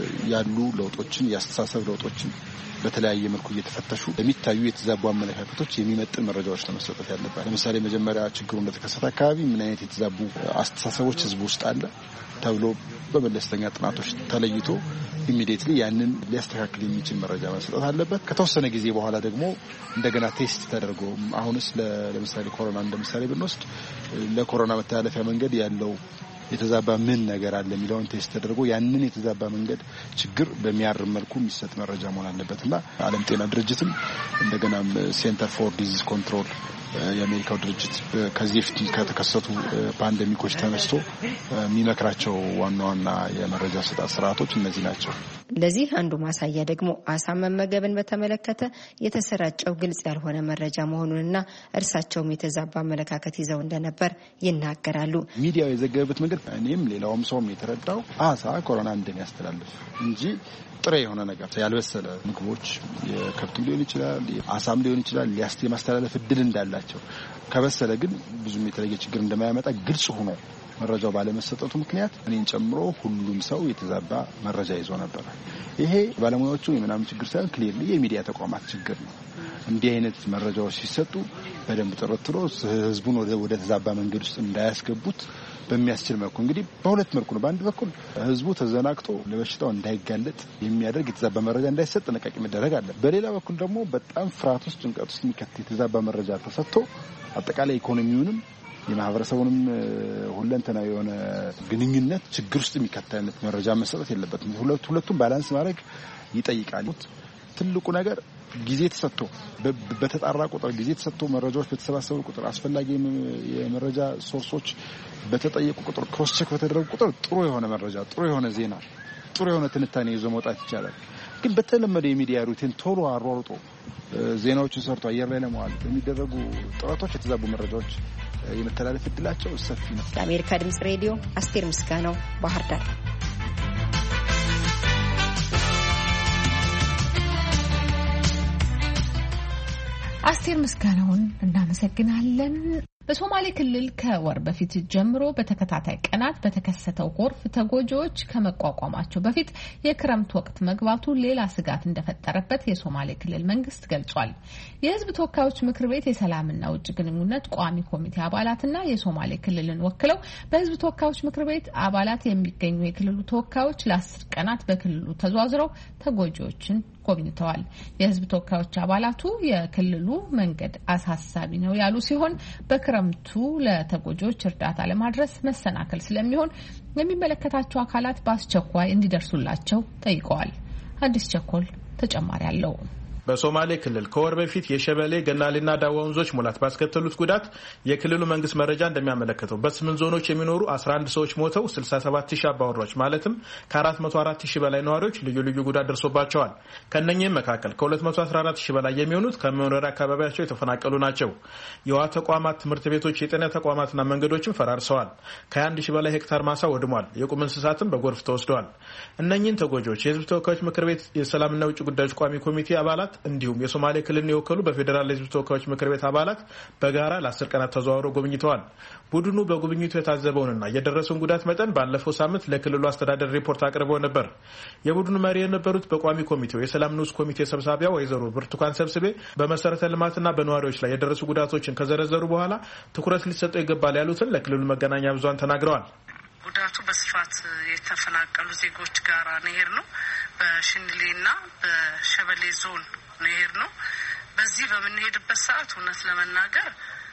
ያሉ ለውጦችን ያስተሳሰብ ለውጦችን በተለያየ መልኩ እየተፈተሹ የሚታዩ የተዛቡ አመለካከቶች የሚመጥን መረጃዎች ለመስጠት ያለበት። ለምሳሌ መጀመሪያ ችግሩ እንደተከሰተ አካባቢ ምን አይነት የተዛቡ አስተሳሰቦች ህዝብ ውስጥ አለ ተብሎ በመለስተኛ ጥናቶች ተለይቶ ኢሚዲየትሊ ያንን ሊያስተካክል የሚችል መረጃ መስጠት አለበት። ከተወሰነ ጊዜ በኋላ ደግሞ እንደገና ቴስት ተደርጎ አሁንስ ለምሳሌ ኮሮና እንደምሳሌ ብንወስድ ለኮሮና መተላለፊያ መንገድ ያለው የተዛባ ምን ነገር አለ የሚለውን ቴስት ተደርጎ ያንን የተዛባ መንገድ ችግር በሚያርም መልኩ የሚሰጥ መረጃ መሆን አለበትና ዓለም ጤና ድርጅትም እንደገናም ሴንተር ፎር ዲዚዝ ኮንትሮል የአሜሪካው ድርጅት ከዚህ በፊት ከተከሰቱ ፓንደሚኮች ተነስቶ የሚመክራቸው ዋና የመረጃ አሰጣጥ ስርዓቶች እነዚህ ናቸው። ለዚህ አንዱ ማሳያ ደግሞ አሳ መመገብን በተመለከተ የተሰራጨው ግልጽ ያልሆነ መረጃ መሆኑንና እርሳቸውም የተዛባ አመለካከት ይዘው እንደነበር ይናገራሉ። ሚዲያው የዘገበበት መንገድ እኔም ሌላውም ሰውም የተረዳው አሳ ኮሮና እንደሚያስተላልፍ እንጂ ጥሬ የሆነ ነገር ያልበሰለ ምግቦች የከብትም ሊሆን ይችላል አሳም ሊሆን ይችላል የማስተላለፍ እድል እንዳላቸው ከበሰለ ግን ብዙም የተለየ ችግር እንደማያመጣ ግልጽ ሆኖ መረጃው ባለመሰጠቱ ምክንያት እኔን ጨምሮ ሁሉም ሰው የተዛባ መረጃ ይዞ ነበር። ይሄ ባለሙያዎቹ የምናምን ችግር ሳይሆን ክሊርሊ የሚዲያ ተቋማት ችግር ነው። እንዲህ አይነት መረጃዎች ሲሰጡ በደንብ ተረትሮ ህዝቡን ወደ ተዛባ መንገድ ውስጥ እንዳያስገቡት በሚያስችል መልኩ እንግዲህ በሁለት መልኩ ነው። በአንድ በኩል ህዝቡ ተዘናግቶ ለበሽታው እንዳይጋለጥ የሚያደርግ የተዛባ መረጃ እንዳይሰጥ ጥንቃቄ መደረግ አለ። በሌላ በኩል ደግሞ በጣም ፍርሃት ውስጥ ጭንቀት ውስጥ የሚከት የተዛባ መረጃ ተሰጥቶ አጠቃላይ ኢኮኖሚውንም የማህበረሰቡንም ሁለንተናዊ የሆነ ግንኙነት ችግር ውስጥ የሚከተል መረጃ መሰጠት የለበትም። ሁለቱም ባላንስ ማድረግ ይጠይቃል። ትልቁ ነገር ጊዜ ተሰጥቶ በተጣራ ቁጥር ጊዜ ተሰጥቶ መረጃዎች በተሰባሰቡ ቁጥር አስፈላጊ የመረጃ ሶርሶች በተጠየቁ ቁጥር ክሮስ ቼክ በተደረጉ ቁጥር ጥሩ የሆነ መረጃ ጥሩ የሆነ ዜና ጥሩ የሆነ ትንታኔ ይዞ መውጣት ይቻላል። ግን በተለመደ የሚዲያ ሩቲን ቶሎ አሯሩጦ ዜናዎችን ሰርቶ አየር ላይ ለማዋል በሚደረጉ ጥረቶች የተዛቡ መረጃዎች የመተላለፍ እድላቸው ሰፊ ነው። ለአሜሪካ ድምጽ ሬዲዮ አስቴር ምስጋናው ባህር ዳር። አስቴር ምስጋናውን እናመሰግናለን። በሶማሌ ክልል ከወር በፊት ጀምሮ በተከታታይ ቀናት በተከሰተው ጎርፍ ተጎጂዎች ከመቋቋማቸው በፊት የክረምት ወቅት መግባቱ ሌላ ስጋት እንደፈጠረበት የሶማሌ ክልል መንግስት ገልጿል። የሕዝብ ተወካዮች ምክር ቤት የሰላምና ውጭ ግንኙነት ቋሚ ኮሚቴ አባላትና የሶማሌ ክልልን ወክለው በሕዝብ ተወካዮች ምክር ቤት አባላት የሚገኙ የክልሉ ተወካዮች ለ10 ቀናት በክልሉ ተዟዝረው ተጎጂዎችን ጎብኝተዋል። የሕዝብ ተወካዮች አባላቱ የክልሉ መንገድ አሳሳቢ ነው ያሉ ሲሆን በክረምቱ ለተጎጂዎች እርዳታ ለማድረስ መሰናከል ስለሚሆን የሚመለከታቸው አካላት በአስቸኳይ እንዲደርሱላቸው ጠይቀዋል። አዲስ ቸኮል ተጨማሪ አለው። በሶማሌ ክልል ከወር በፊት የሸበሌ ገናሌና ዳዋ ወንዞች ሙላት ባስከተሉት ጉዳት የክልሉ መንግስት መረጃ እንደሚያመለክተው በ8 ዞኖች የሚኖሩ 11 ሰዎች ሞተው 67000 አባወራዎች ማለትም ከ404000 በላይ ነዋሪዎች ልዩ ልዩ ጉዳት ደርሶባቸዋል። ከነኚህም መካከል ከ214000 በላይ የሚሆኑት ከመኖሪያ አካባቢያቸው የተፈናቀሉ ናቸው። የውሃ ተቋማት፣ ትምህርት ቤቶች፣ የጤና ተቋማትና መንገዶችም ፈራርሰዋል። ከ1000 በላይ ሄክታር ማሳ ወድሟል። የቁም እንስሳትም በጎርፍ ተወስደዋል። እነኚህን ተጎጂዎች የህዝብ ተወካዮች ምክር ቤት የሰላምና ውጭ ጉዳዮች ቋሚ ኮሚቴ አባላት እንዲሁም የሶማሌ ክልልን የወከሉ በፌዴራል ህዝብ ተወካዮች ምክር ቤት አባላት በጋራ ለ10 ቀናት ተዘዋውረው ጎብኝተዋል። ቡድኑ በጉብኝቱ የታዘበውንና የደረሰውን ጉዳት መጠን ባለፈው ሳምንት ለክልሉ አስተዳደር ሪፖርት አቅርበው ነበር። የቡድኑ መሪ የነበሩት በቋሚ ኮሚቴው የሰላም ንዑስ ኮሚቴ ሰብሳቢያ ወይዘሮ ብርቱካን ሰብስቤ በመሰረተ ልማትና በነዋሪዎች ላይ የደረሱ ጉዳቶችን ከዘረዘሩ በኋላ ትኩረት ሊሰጠው ይገባል ያሉትን ለክልሉ መገናኛ ብዙሃን ተናግረዋል። ጉዳቱ በስፋት የተፈናቀሉ ዜጎች ጋራ ነሄር ነው። በሽንሌና በሸበሌ ዞን ነሄር ነው። በዚህ በምንሄድበት ሰዓት እውነት ለመናገር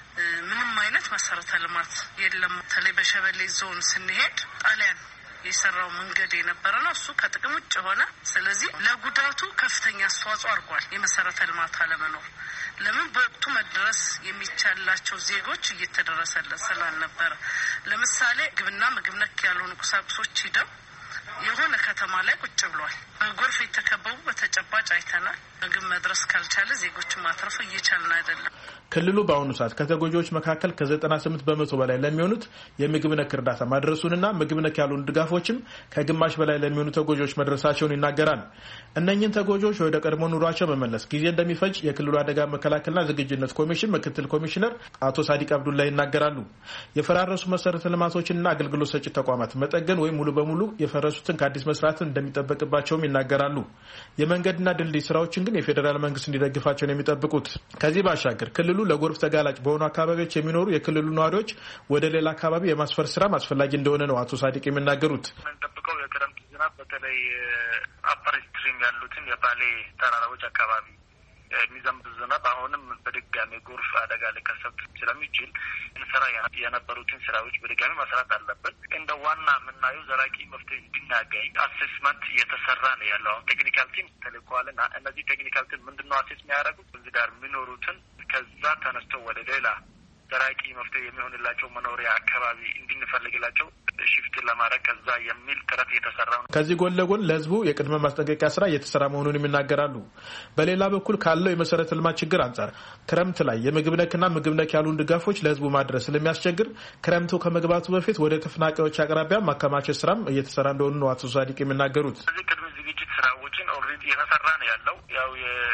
ምንም አይነት መሰረተ ልማት የለም። በተለይ በሸበሌ ዞን ስንሄድ ጣሊያን የሰራው መንገድ የነበረ ነው። እሱ ከጥቅም ውጭ ሆነ። ስለዚህ ለጉዳቱ ከፍተኛ አስተዋጽኦ አድርጓል የመሰረተ ልማት አለመኖር። ለምን በወቅቱ መድረስ የሚቻላቸው ዜጎች እየተደረሰለት ስላልነበረ፣ ለምሳሌ ምግብና ምግብ ነክ ያልሆኑ ቁሳቁሶች ሂደው የሆነ ከተማ ላይ ቁጭ ብሏል። በጎርፍ የተከበቡ በተጨባጭ አይተናል። ምግብ መድረስ ካልቻለ ዜጎችን ማትረፍ እየቻልን አይደለም። ክልሉ በአሁኑ ሰዓት ከተጎጂዎች መካከል ከ98 በመቶ በላይ ለሚሆኑት የምግብ ነክ እርዳታ ማድረሱንና ምግብ ነክ ያልሆኑ ድጋፎችም ከግማሽ በላይ ለሚሆኑ ተጎጂዎች መድረሳቸውን ይናገራል። እነኚህን ተጎጂዎች ወደ ቀድሞ ኑሯቸው መመለስ ጊዜ እንደሚፈጅ የክልሉ አደጋ መከላከልና ዝግጁነት ኮሚሽን ምክትል ኮሚሽነር አቶ ሳዲቅ አብዱላ ይናገራሉ። የፈራረሱ መሰረተ ልማቶችንና አገልግሎት ሰጪ ተቋማት መጠገን ወይም ሙሉ በሙሉ የፈረሱትን ከአዲስ መስራትን እንደሚጠበቅባቸውም ይናገራሉ። የመንገድና ድልድይ ስራዎችን ግን የፌዴራል መንግስት እንዲደግፋቸው ነው የሚጠብቁት። ከዚህ ባሻገር ክልሉ ለጎርፍ ተጋላጭ በሆኑ አካባቢዎች የሚኖሩ የክልሉ ነዋሪዎች ወደ ሌላ አካባቢ የማስፈር ስራም አስፈላጊ እንደሆነ ነው አቶ ሳዲቅ የሚናገሩት። የምንጠብቀው የክረምት ዝናብ በተለይ አፐር ስትሪም ያሉትን የባሌ ተራራዎች አካባቢ የሚዘንብ ዝናብ አሁንም በድጋሚ ጎርፍ አደጋ ሊከሰት ስለሚችል እንሰራ የነበሩትን ስራዎች በድጋሚ መስራት አለብን። እንደ ዋና የምናየው ዘላቂ መፍትሄ እንድናገኝ አሴስመንት እየተሰራ ነው ያለው። አሁን ቴክኒካል ቲም ተልኳልና እነዚህ ቴክኒካል ቲም ምንድነው አሴስ የሚያደርጉት እዚህ ጋር የሚኖሩትን ከዛ ተነስተው ወደ ሌላ ዘላቂ መፍትሄ የሚሆንላቸው መኖሪያ አካባቢ እንድንፈልግላቸው ሽፍት ለማድረግ ከዛ የሚል ጥረት እየተሰራ ነው። ከዚህ ጎን ለጎን ለህዝቡ የቅድመ ማስጠንቀቂያ ስራ እየተሰራ መሆኑን የሚናገራሉ። በሌላ በኩል ካለው የመሰረተ ልማት ችግር አንጻር ክረምት ላይ የምግብ ነክና ምግብ ነክ ያሉን ድጋፎች ለህዝቡ ማድረስ ስለሚያስቸግር ክረምቱ ከመግባቱ በፊት ወደ ተፈናቃዮች አቅራቢያ ማከማቸት ስራም እየተሰራ እንደሆነ ነው አቶ ሳዲቅ የሚናገሩት። እዚህ ቅድመ ዝግጅት ስራዎችን ኦልሬዲ እየተሰራ ነው ያለው። ያው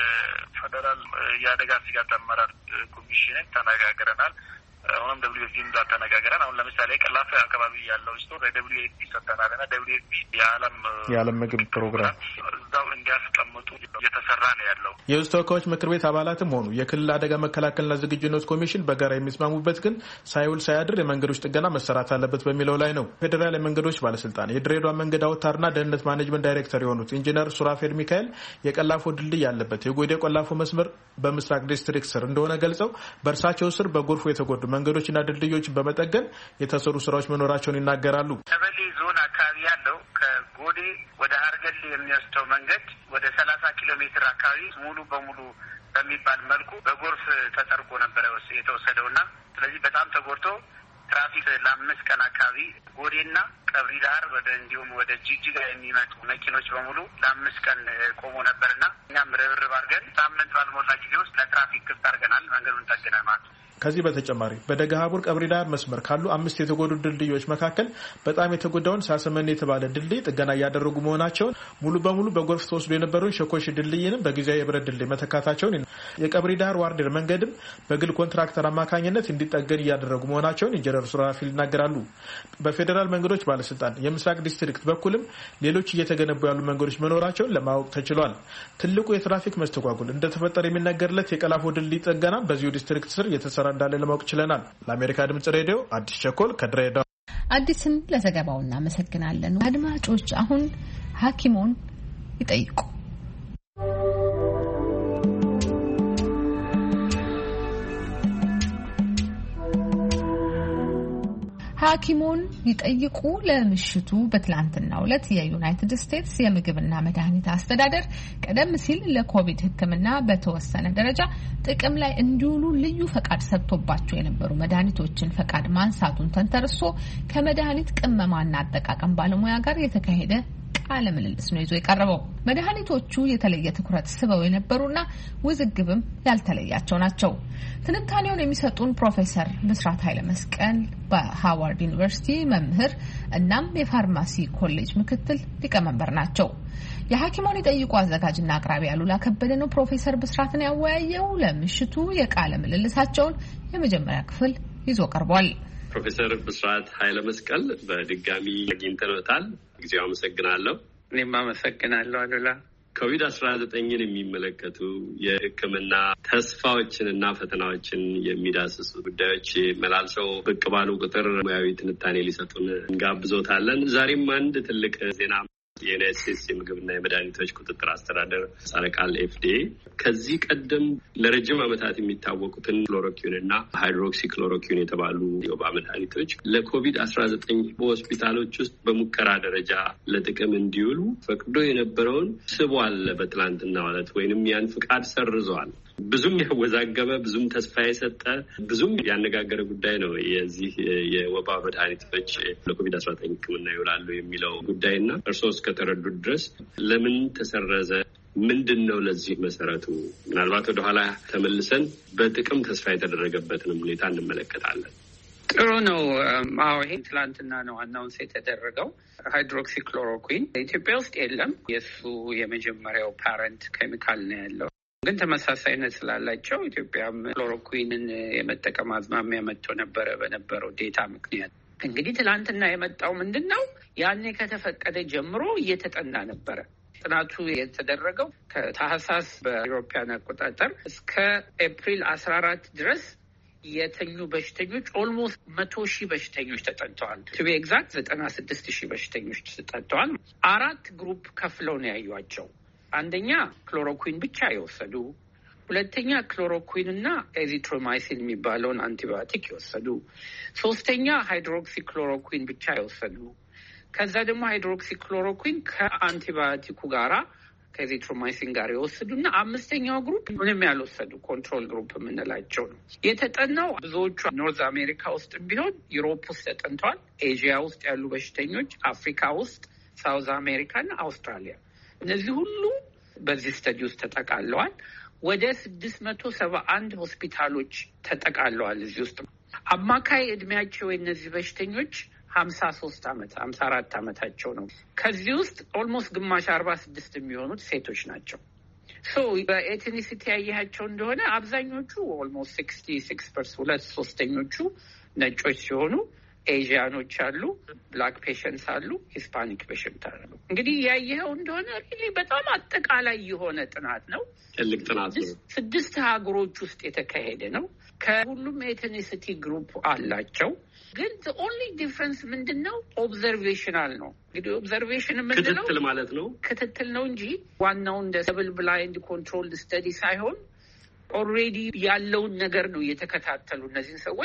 የፌደራል የአደጋ ስጋት አመራር ኮሚሽንን ተነጋግረናል። አሁንም ደብሊው ኤፍ ፒ ጋር ተነጋግረን አሁን ለምሳሌ ቀላፋ አካባቢ ያለው ስቶር ለደብሊው ኤፍ ፒ ሰጥተናልና ደብሊው ኤፍ ፒ የዓለም ምግብ ፕሮግራም እዛው እንዲያስቀምጡ እየተሰራ ነው ያለው። የሕዝብ ተወካዮች ምክር ቤት አባላትም ሆኑ የክልል አደጋ መከላከልና ዝግጁነት ኮሚሽን በጋራ የሚስማሙበት ግን ሳይውል ሳያድር የመንገዶች ጥገና መሰራት አለበት በሚለው ላይ ነው። ፌዴራል የመንገዶች ባለስልጣን የድሬዳዋ መንገድ አውታርና ደህንነት ማኔጅመንት ዳይሬክተር የሆኑት ኢንጂነር ሱራፌል ሚካኤል የቀላፎ ድልድይ ያለበት የጎዴ ቆላፎ መስመር በምስራቅ ዲስትሪክት ስር እንደሆነ ገልጸው በእርሳቸው ስር በጎርፉ የተጎዱ መንገዶችና ድልድዮችን በመጠገን የተሰሩ ስራዎች መኖራቸውን ይናገራሉ። ሸበሌ ዞን አካባቢ ያለው ከጎ ከጎዴ ወደ ሀርገሌ የሚወስደው መንገድ ወደ 30 ኪሎ ሜትር አካባቢ ሙሉ በሙሉ በሚባል መልኩ በጎርፍ ተጠርጎ ነበረ የተወሰደውና ስለዚህ በጣም ተጎድቶ ትራፊክ ለ5 ቀን አካባቢ ጎዴና ቀብሪ ዳህር እንዲሁም ወደ ጂጂጋ የሚመጡ መኪኖች በሙሉ ለ5 ቀን ቆሞ ነበርና እኛም ርብርብ አድርገን ሳምንት ባልሞላ ጊዜ ውስጥ ለትራፊክ ክፍት አድርገናል። መንገዱን ጠግነን ማለት ነው። ከዚህ በተጨማሪ በደገሃቡር ቀብሪ ዳህር መስመር ካሉ 5 የተጎዱ ድልድዮች መካከል በጣም የተጎዳውን ሳሰመኔ የተባለ ድልድይ ጥገና እያደረጉ መሆናቸውን ሙሉ በሙሉ በጎርፍ ተወስዶ የነበረውን ሸኮሽ ድልድይንም በጊዜያዊ የብረት ድልድይ መተካታቸውን የቀብሪ ዳህር ዋርዴር መንገድም በግል ኮንትራክተር አማካኝነት እንዲጠገን እያደረጉ መሆናቸውን ኢንጂነር ሱራፊል ይናገራሉ። በፌዴራል መንገዶች ባለስልጣን የምስራቅ ዲስትሪክት በኩልም ሌሎች እየተገነቡ ያሉ መንገዶች መኖራቸውን ለማወቅ ተችሏል። ትልቁ የትራፊክ መስተጓጉል እንደተፈጠረ የሚነገርለት የቀላፎ ድልድይ ጥገና በዚሁ ዲስትሪክት ስር የተሰራ እንዳለ ለማወቅ ችለናል። ለአሜሪካ ድምጽ ሬዲዮ አዲስ ቸኮል ከድሬዳዋ። አዲስን ለዘገባው እናመሰግናለን። አድማጮች አሁን ሐኪሞን ይጠይቁ ሐኪሞን ይጠይቁ ለምሽቱ በትላንትናው ዕለት የዩናይትድ ስቴትስ የምግብና መድኃኒት አስተዳደር ቀደም ሲል ለኮቪድ ሕክምና በተወሰነ ደረጃ ጥቅም ላይ እንዲውሉ ልዩ ፈቃድ ሰጥቶባቸው የነበሩ መድኃኒቶችን ፈቃድ ማንሳቱን ተንተርሶ ከመድኃኒት ቅመማና አጠቃቀም ባለሙያ ጋር የተካሄደ ቃለ ምልልስ ነው ይዞ የቀረበው። መድኃኒቶቹ የተለየ ትኩረት ስበው የነበሩና ውዝግብም ያልተለያቸው ናቸው። ትንታኔውን የሚሰጡን ፕሮፌሰር ብስራት ኃይለ መስቀል በሃዋርድ ዩኒቨርሲቲ መምህር እናም የፋርማሲ ኮሌጅ ምክትል ሊቀመንበር ናቸው። የሐኪሞን ይጠይቁ አዘጋጅና አቅራቢ አሉላ ከበደ ነው ፕሮፌሰር ብስራትን ያወያየው። ለምሽቱ የቃለ ምልልሳቸውን የመጀመሪያ ክፍል ይዞ ቀርቧል። ፕሮፌሰር ብስራት ኃይለ መስቀል በድጋሚ አግኝተንዎታል። ጊዜው አመሰግናለሁ። እኔም አመሰግናለሁ አሉላ። ኮቪድ-19ን የሚመለከቱ የሕክምና ተስፋዎችንና ፈተናዎችን የሚዳስሱ ጉዳዮች መላልሰው ብቅ ባሉ ቁጥር ሙያዊ ትንታኔ ሊሰጡን እንጋብዞታለን። ዛሬም አንድ ትልቅ ዜና የዩናይትድ ስቴትስ የምግብና የመድኃኒቶች ቁጥጥር አስተዳደር ምህጻረ ቃል ኤፍዲኤ ከዚህ ቀደም ለረጅም ዓመታት የሚታወቁትን ክሎሮኪን እና ሃይድሮክሲ ክሎሮኪን የተባሉ የወባ መድኃኒቶች ለኮቪድ-19 በሆስፒታሎች ውስጥ በሙከራ ደረጃ ለጥቅም እንዲውሉ ፈቅዶ የነበረውን ስቧል በትላንትና ማለት ወይንም ያን ፍቃድ ሰርዘዋል። ብዙም ያወዛገበ ብዙም ተስፋ የሰጠ ብዙም ያነጋገረ ጉዳይ ነው የዚህ የወባ መድኃኒቶች ለኮቪድ-19 ሕክምና ይውላሉ የሚለው ጉዳይና እርስዎ እስከተረዱት ድረስ ለምን ተሰረዘ? ምንድን ነው ለዚህ መሰረቱ? ምናልባት ወደኋላ ተመልሰን በጥቅም ተስፋ የተደረገበትንም ሁኔታ እንመለከታለን። ጥሩ ነው። አዎ ይሄ ትላንትና ነው አናውንስ የተደረገው። ሃይድሮክሲ ክሎሮኩዊን ኢትዮጵያ ውስጥ የለም። የእሱ የመጀመሪያው ፓረንት ኬሚካል ነው ያለው። ግን ተመሳሳይነት ስላላቸው ኢትዮጵያም ክሎሮኩዊንን የመጠቀም አዝማሚያ መጥቶ ነበረ በነበረው ዴታ ምክንያት። እንግዲህ ትላንትና የመጣው ምንድን ነው? ያኔ ከተፈቀደ ጀምሮ እየተጠና ነበረ። ጥናቱ የተደረገው ከታህሳስ በኢሮፓያን አቆጣጠር እስከ ኤፕሪል 14 ድረስ የተኙ በሽተኞች ኦልሞስት 100,000 በሽተኞች ተጠንተዋል። ቱ ቢ ኤግዛክት 96,000 በሽተኞች ተጠንተዋል። 4 ግሩፕ ከፍለው ነው ያዩቸው። አንደኛ ክሎሮኩዊን ብቻ የወሰዱ፣ ሁለተኛ ክሎሮኩዊን እና ኤዚትሮማይሲን የሚባለውን አንቲባዮቲክ የወሰዱ፣ ሶስተኛ ሃይድሮክሲ ክሎሮኩዊን ብቻ የወሰዱ፣ ከዛ ደግሞ ሃይድሮክሲ ክሎሮኩዊን ከአንቲባዮቲኩ ጋራ ከኤዚትሮማይሲን ጋር የወሰዱ እና አምስተኛው ግሩፕ ምንም ያልወሰዱ ኮንትሮል ግሩፕ የምንላቸው ነው። የተጠናው ብዙዎቹ ኖርዝ አሜሪካ ውስጥ ቢሆን ዩሮፕ ውስጥ ተጠንተዋል። ኤዥያ ውስጥ ያሉ በሽተኞች፣ አፍሪካ ውስጥ፣ ሳውዝ አሜሪካ እና አውስትራሊያ እነዚህ ሁሉ በዚህ ስተዲ ውስጥ ተጠቃለዋል። ወደ 671 ሆስፒታሎች ተጠቃለዋል። እዚህ ውስጥ አማካይ እድሜያቸው የእነዚህ በሽተኞች 53 ዓመት 54 ዓመታቸው ነው። ከዚህ ውስጥ ኦልሞስት ግማሽ 46 የሚሆኑት ሴቶች ናቸው። በኤትኒሲቲ ያያቸው እንደሆነ አብዛኞቹ ኦልሞስት 66%፣ 2/3ኞቹ ነጮች ሲሆኑ ኤዥያኖች አሉ፣ ብላክ ፔሸንትስ አሉ፣ ሂስፓኒክ ፔሸንት አሉ። እንግዲህ ያየኸው እንደሆነ ሪሊ በጣም አጠቃላይ የሆነ ጥናት ነው። ትልቅ ጥናት ነው። 6 ሀገሮች ውስጥ የተካሄደ ነው። ከሁሉም ኤትኒሲቲ ግሩፕ አላቸው። ግን ኦንሊ ዲፍረንስ ምንድን ነው? ኦብዘርቬሽናል ነው። እንግዲህ ኦብዘርቬሽን የምንለው ክትትል ማለት ነው። ክትትል ነው እንጂ ዋናው እንደ ደብል ብላይንድ ኮንትሮል ስተዲ ሳይሆን ኦልሬዲ ያለውን ነገር ነው እየተከታተሉ እነዚህን ሰዎች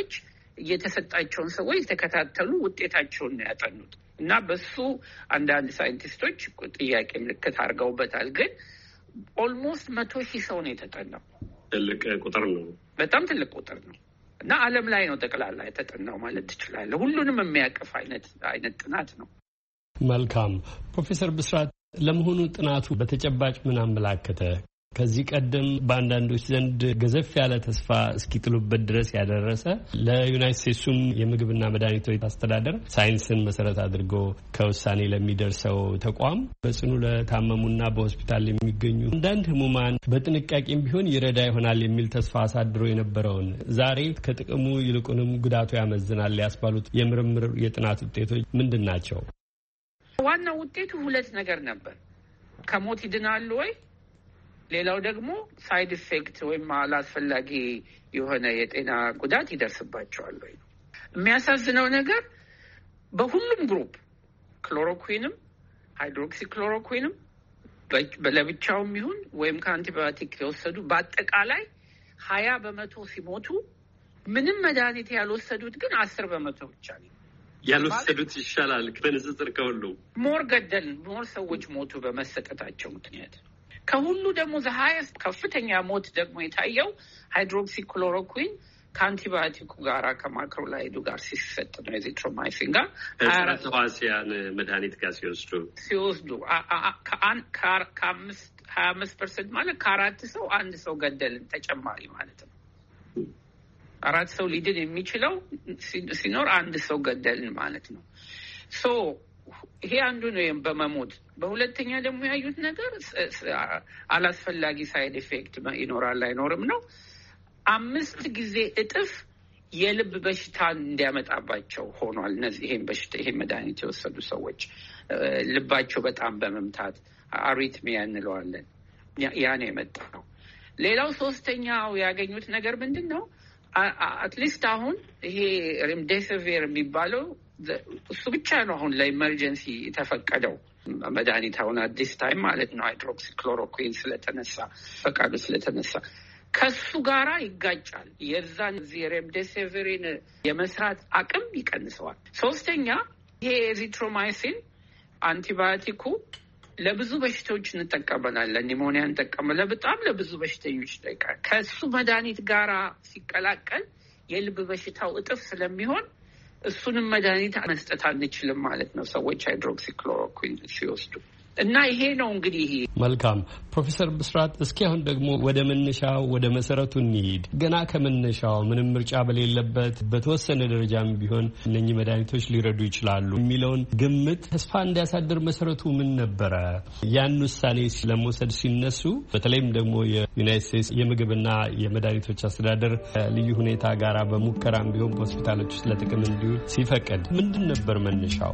የተሰጣቸውን ሰዎች የተከታተሉ ውጤታቸውን ነው ያጠኑት እና በሱ አንዳንድ ሳይንቲስቶች ጥያቄ ምልክት አድርገውበታል። ግን ኦልሞስት 100,000 ሰው ነው የተጠናው። ትልቅ ቁጥር ነው። በጣም ትልቅ ቁጥር ነው እና ዓለም ላይ ነው ጠቅላላ የተጠናው ማለት ትችላለህ። ሁሉንም የሚያቅፍ አይነት ጥናት ነው። መልካም ፕሮፌሰር ብስራት ለመሆኑ ጥናቱ በተጨባጭ ምን አመላከተ? ከዚህ ቀደም በአንዳንዶች ዘንድ ገዘፍ ያለ ተስፋ እስኪጥሉበት ድረስ ያደረሰ ለዩናይትድ ስቴትሱም የምግብና መድኃኒቶች አስተዳደር ሳይንስን መሰረት አድርጎ ከውሳኔ ለሚደርሰው ተቋም በጽኑ ለታመሙና በሆስፒታል የሚገኙ አንዳንድ ህሙማን በጥንቃቄም ቢሆን ይረዳ ይሆናል የሚል ተስፋ አሳድሮ የነበረውን ዛሬ ከጥቅሙ ይልቁንም ጉዳቱ ያመዝናል ያስባሉት የምርምር የጥናት ውጤቶች ምንድን ናቸው? ዋናው ውጤቱ ሁለት ነገር ነበር። ከሞት ይድናሉ ወይ? ሌላው ደግሞ ሳይድ ኢፌክት ወይም አላስፈላጊ የሆነ የጤና ጉዳት ይደርስባቸዋል ወይ? የሚያሳዝነው ነገር በሁሉም ግሩፕ ክሎሮኩዊንም ሃይድሮክሲ ክሎሮኩዊንም ለብቻውም ይሁን ወይም ከአንቲባዮቲክ የወሰዱ በአጠቃላይ 20% ሲሞቱ ምንም መድኃኒት ያልወሰዱት ግን 10% ብቻ ነው። ያልወሰዱት ይሻላል በንጽጽር ከሁሉ ሞር ሰዎች ሞቱ በመሰጠታቸው ምክንያት። ከሁሉ ደግሞ ዘሃይስት ከፍተኛ ሞት ደግሞ የታየው ሃይድሮክሲ ክሎሮኩዊን ከአንቲባዮቲኩ ጋር ከማክሮላይዱ ጋር ሲሰጥ ነው። ኤዚትሮማይሲን ጋር ተዋሲያን መድኃኒት ጋር ሲወስዱ 25% ማለት ከ4 ሰው 1 ሰው ገደልን ተጨማሪ ማለት ነው። 4 ሰው ሊድን የሚችለው ሲኖር 1 ሰው ገደልን ማለት ነው። ይሄ አንዱ ነው በመሞት። በሁለተኛ ደግሞ ያዩት ነገር አላስፈላጊ ሳይድ ኢፌክት ይኖራል አይኖርም ነው። 5 ጊዜ እጥፍ የልብ በሽታ እንዲያመጣባቸው ሆኗል። እነዚህ ይሄን መድኃኒት የወሰዱ ሰዎች ልባቸው በጣም በመምታት አሪትሚያ እንለዋለን ያ ነው የመጣው። ሌላው ሶስተኛው ያገኙት ነገር ምንድን ነው? አትሊስት አሁን ይሄ ሬምዴሲቪር የሚባለው እሱ ብቻ ነው አሁን ለኢመርጀንሲ የተፈቀደው መድኃኒት አሁን አዲስ ታይም ማለት ነው። ሃይድሮክሲ ክሎሮኩዊን ፈቃዱ ስለተነሳ ከሱ ጋራ ይጋጫል። የዛን ሬምዴሲቪርን የመስራት አቅም ይቀንሰዋል። ሶስተኛ ይሄ ኤዚትሮማይሲን አንቲባዮቲኩ ለብዙ በሽታዎች እንጠቀመናለን። ኒሞኒያ እንጠቀመለ በጣም ለብዙ በሽተኞች ይጠቃል። ከሱ መድኃኒት ጋራ ሲቀላቀል የልብ በሽታው እጥፍ ስለሚሆን እሱንም መድኃኒት መስጠት አንችልም ማለት ነው ሰዎች ሃይድሮክሲ ክሎሮኩዊን ሲወስዱ እና ይሄ ነው እንግዲህ። መልካም ፕሮፌሰር ብስራት እስኪ አሁን ደግሞ ወደ መነሻው ወደ መሰረቱ እንሂድ። ገና ከመነሻው ምንም ምርጫ በሌለበት በተወሰነ ደረጃም ቢሆን እነኚህ መድኃኒቶች ሊረዱ ይችላሉ የሚለውን ግምት ተስፋ እንዲያሳድር መሰረቱ ምን ነበረ? ያን ውሳኔ ለመውሰድ ሲነሱ በተለይም ደግሞ የዩናይትድ ስቴትስ የምግብና የመድኃኒቶች አስተዳደር ልዩ ሁኔታ ጋራ በሙከራም ቢሆን በሆስፒታሎች ውስጥ ለጥቅም እንዲውል ሲፈቀድ ምንድን ነበር መነሻው?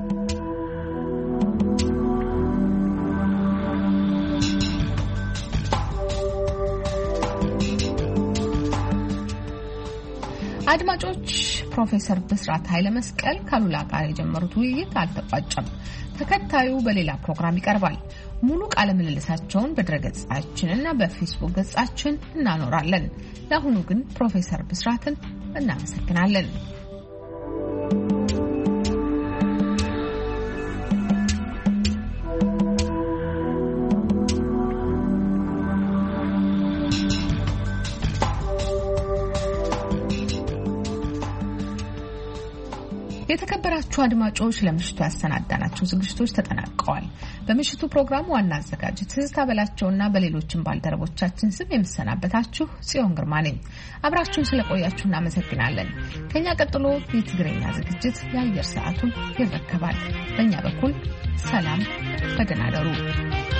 አድማጮች ፕሮፌሰር ብስራት ኃይለ መስቀል ካሉላ ጋር የጀመሩት ውይይት አልተቋጨም። ተከታዩ በሌላ ፕሮግራም ይቀርባል። ሙሉ ቃለ ምልልሳቸውን በድረገጻችንና በፌስቡክ ገጻችን እናኖራለን። ለአሁኑ ግን ፕሮፌሰር ብስራትን እናመሰግናለን። የተከበራችሁ አድማጮች ለምሽቱ ያሰናዳናቸው ዝግጅቶች ተጠናቀዋል። በምሽቱ ፕሮግራም ዋና አዘጋጅ ትዝታ በላቸውና በሌሎችም ባልደረቦቻችን ስም የምሰናበታችሁ ጽዮን ግርማ ነኝ። አብራችሁን ስለቆያችሁ እናመሰግናለን። ከኛ ቀጥሎ የትግርኛ ዝግጅት የአየር ሰዓቱን ይረከባል። በእኛ በኩል ሰላም፣ በደህና እደሩ።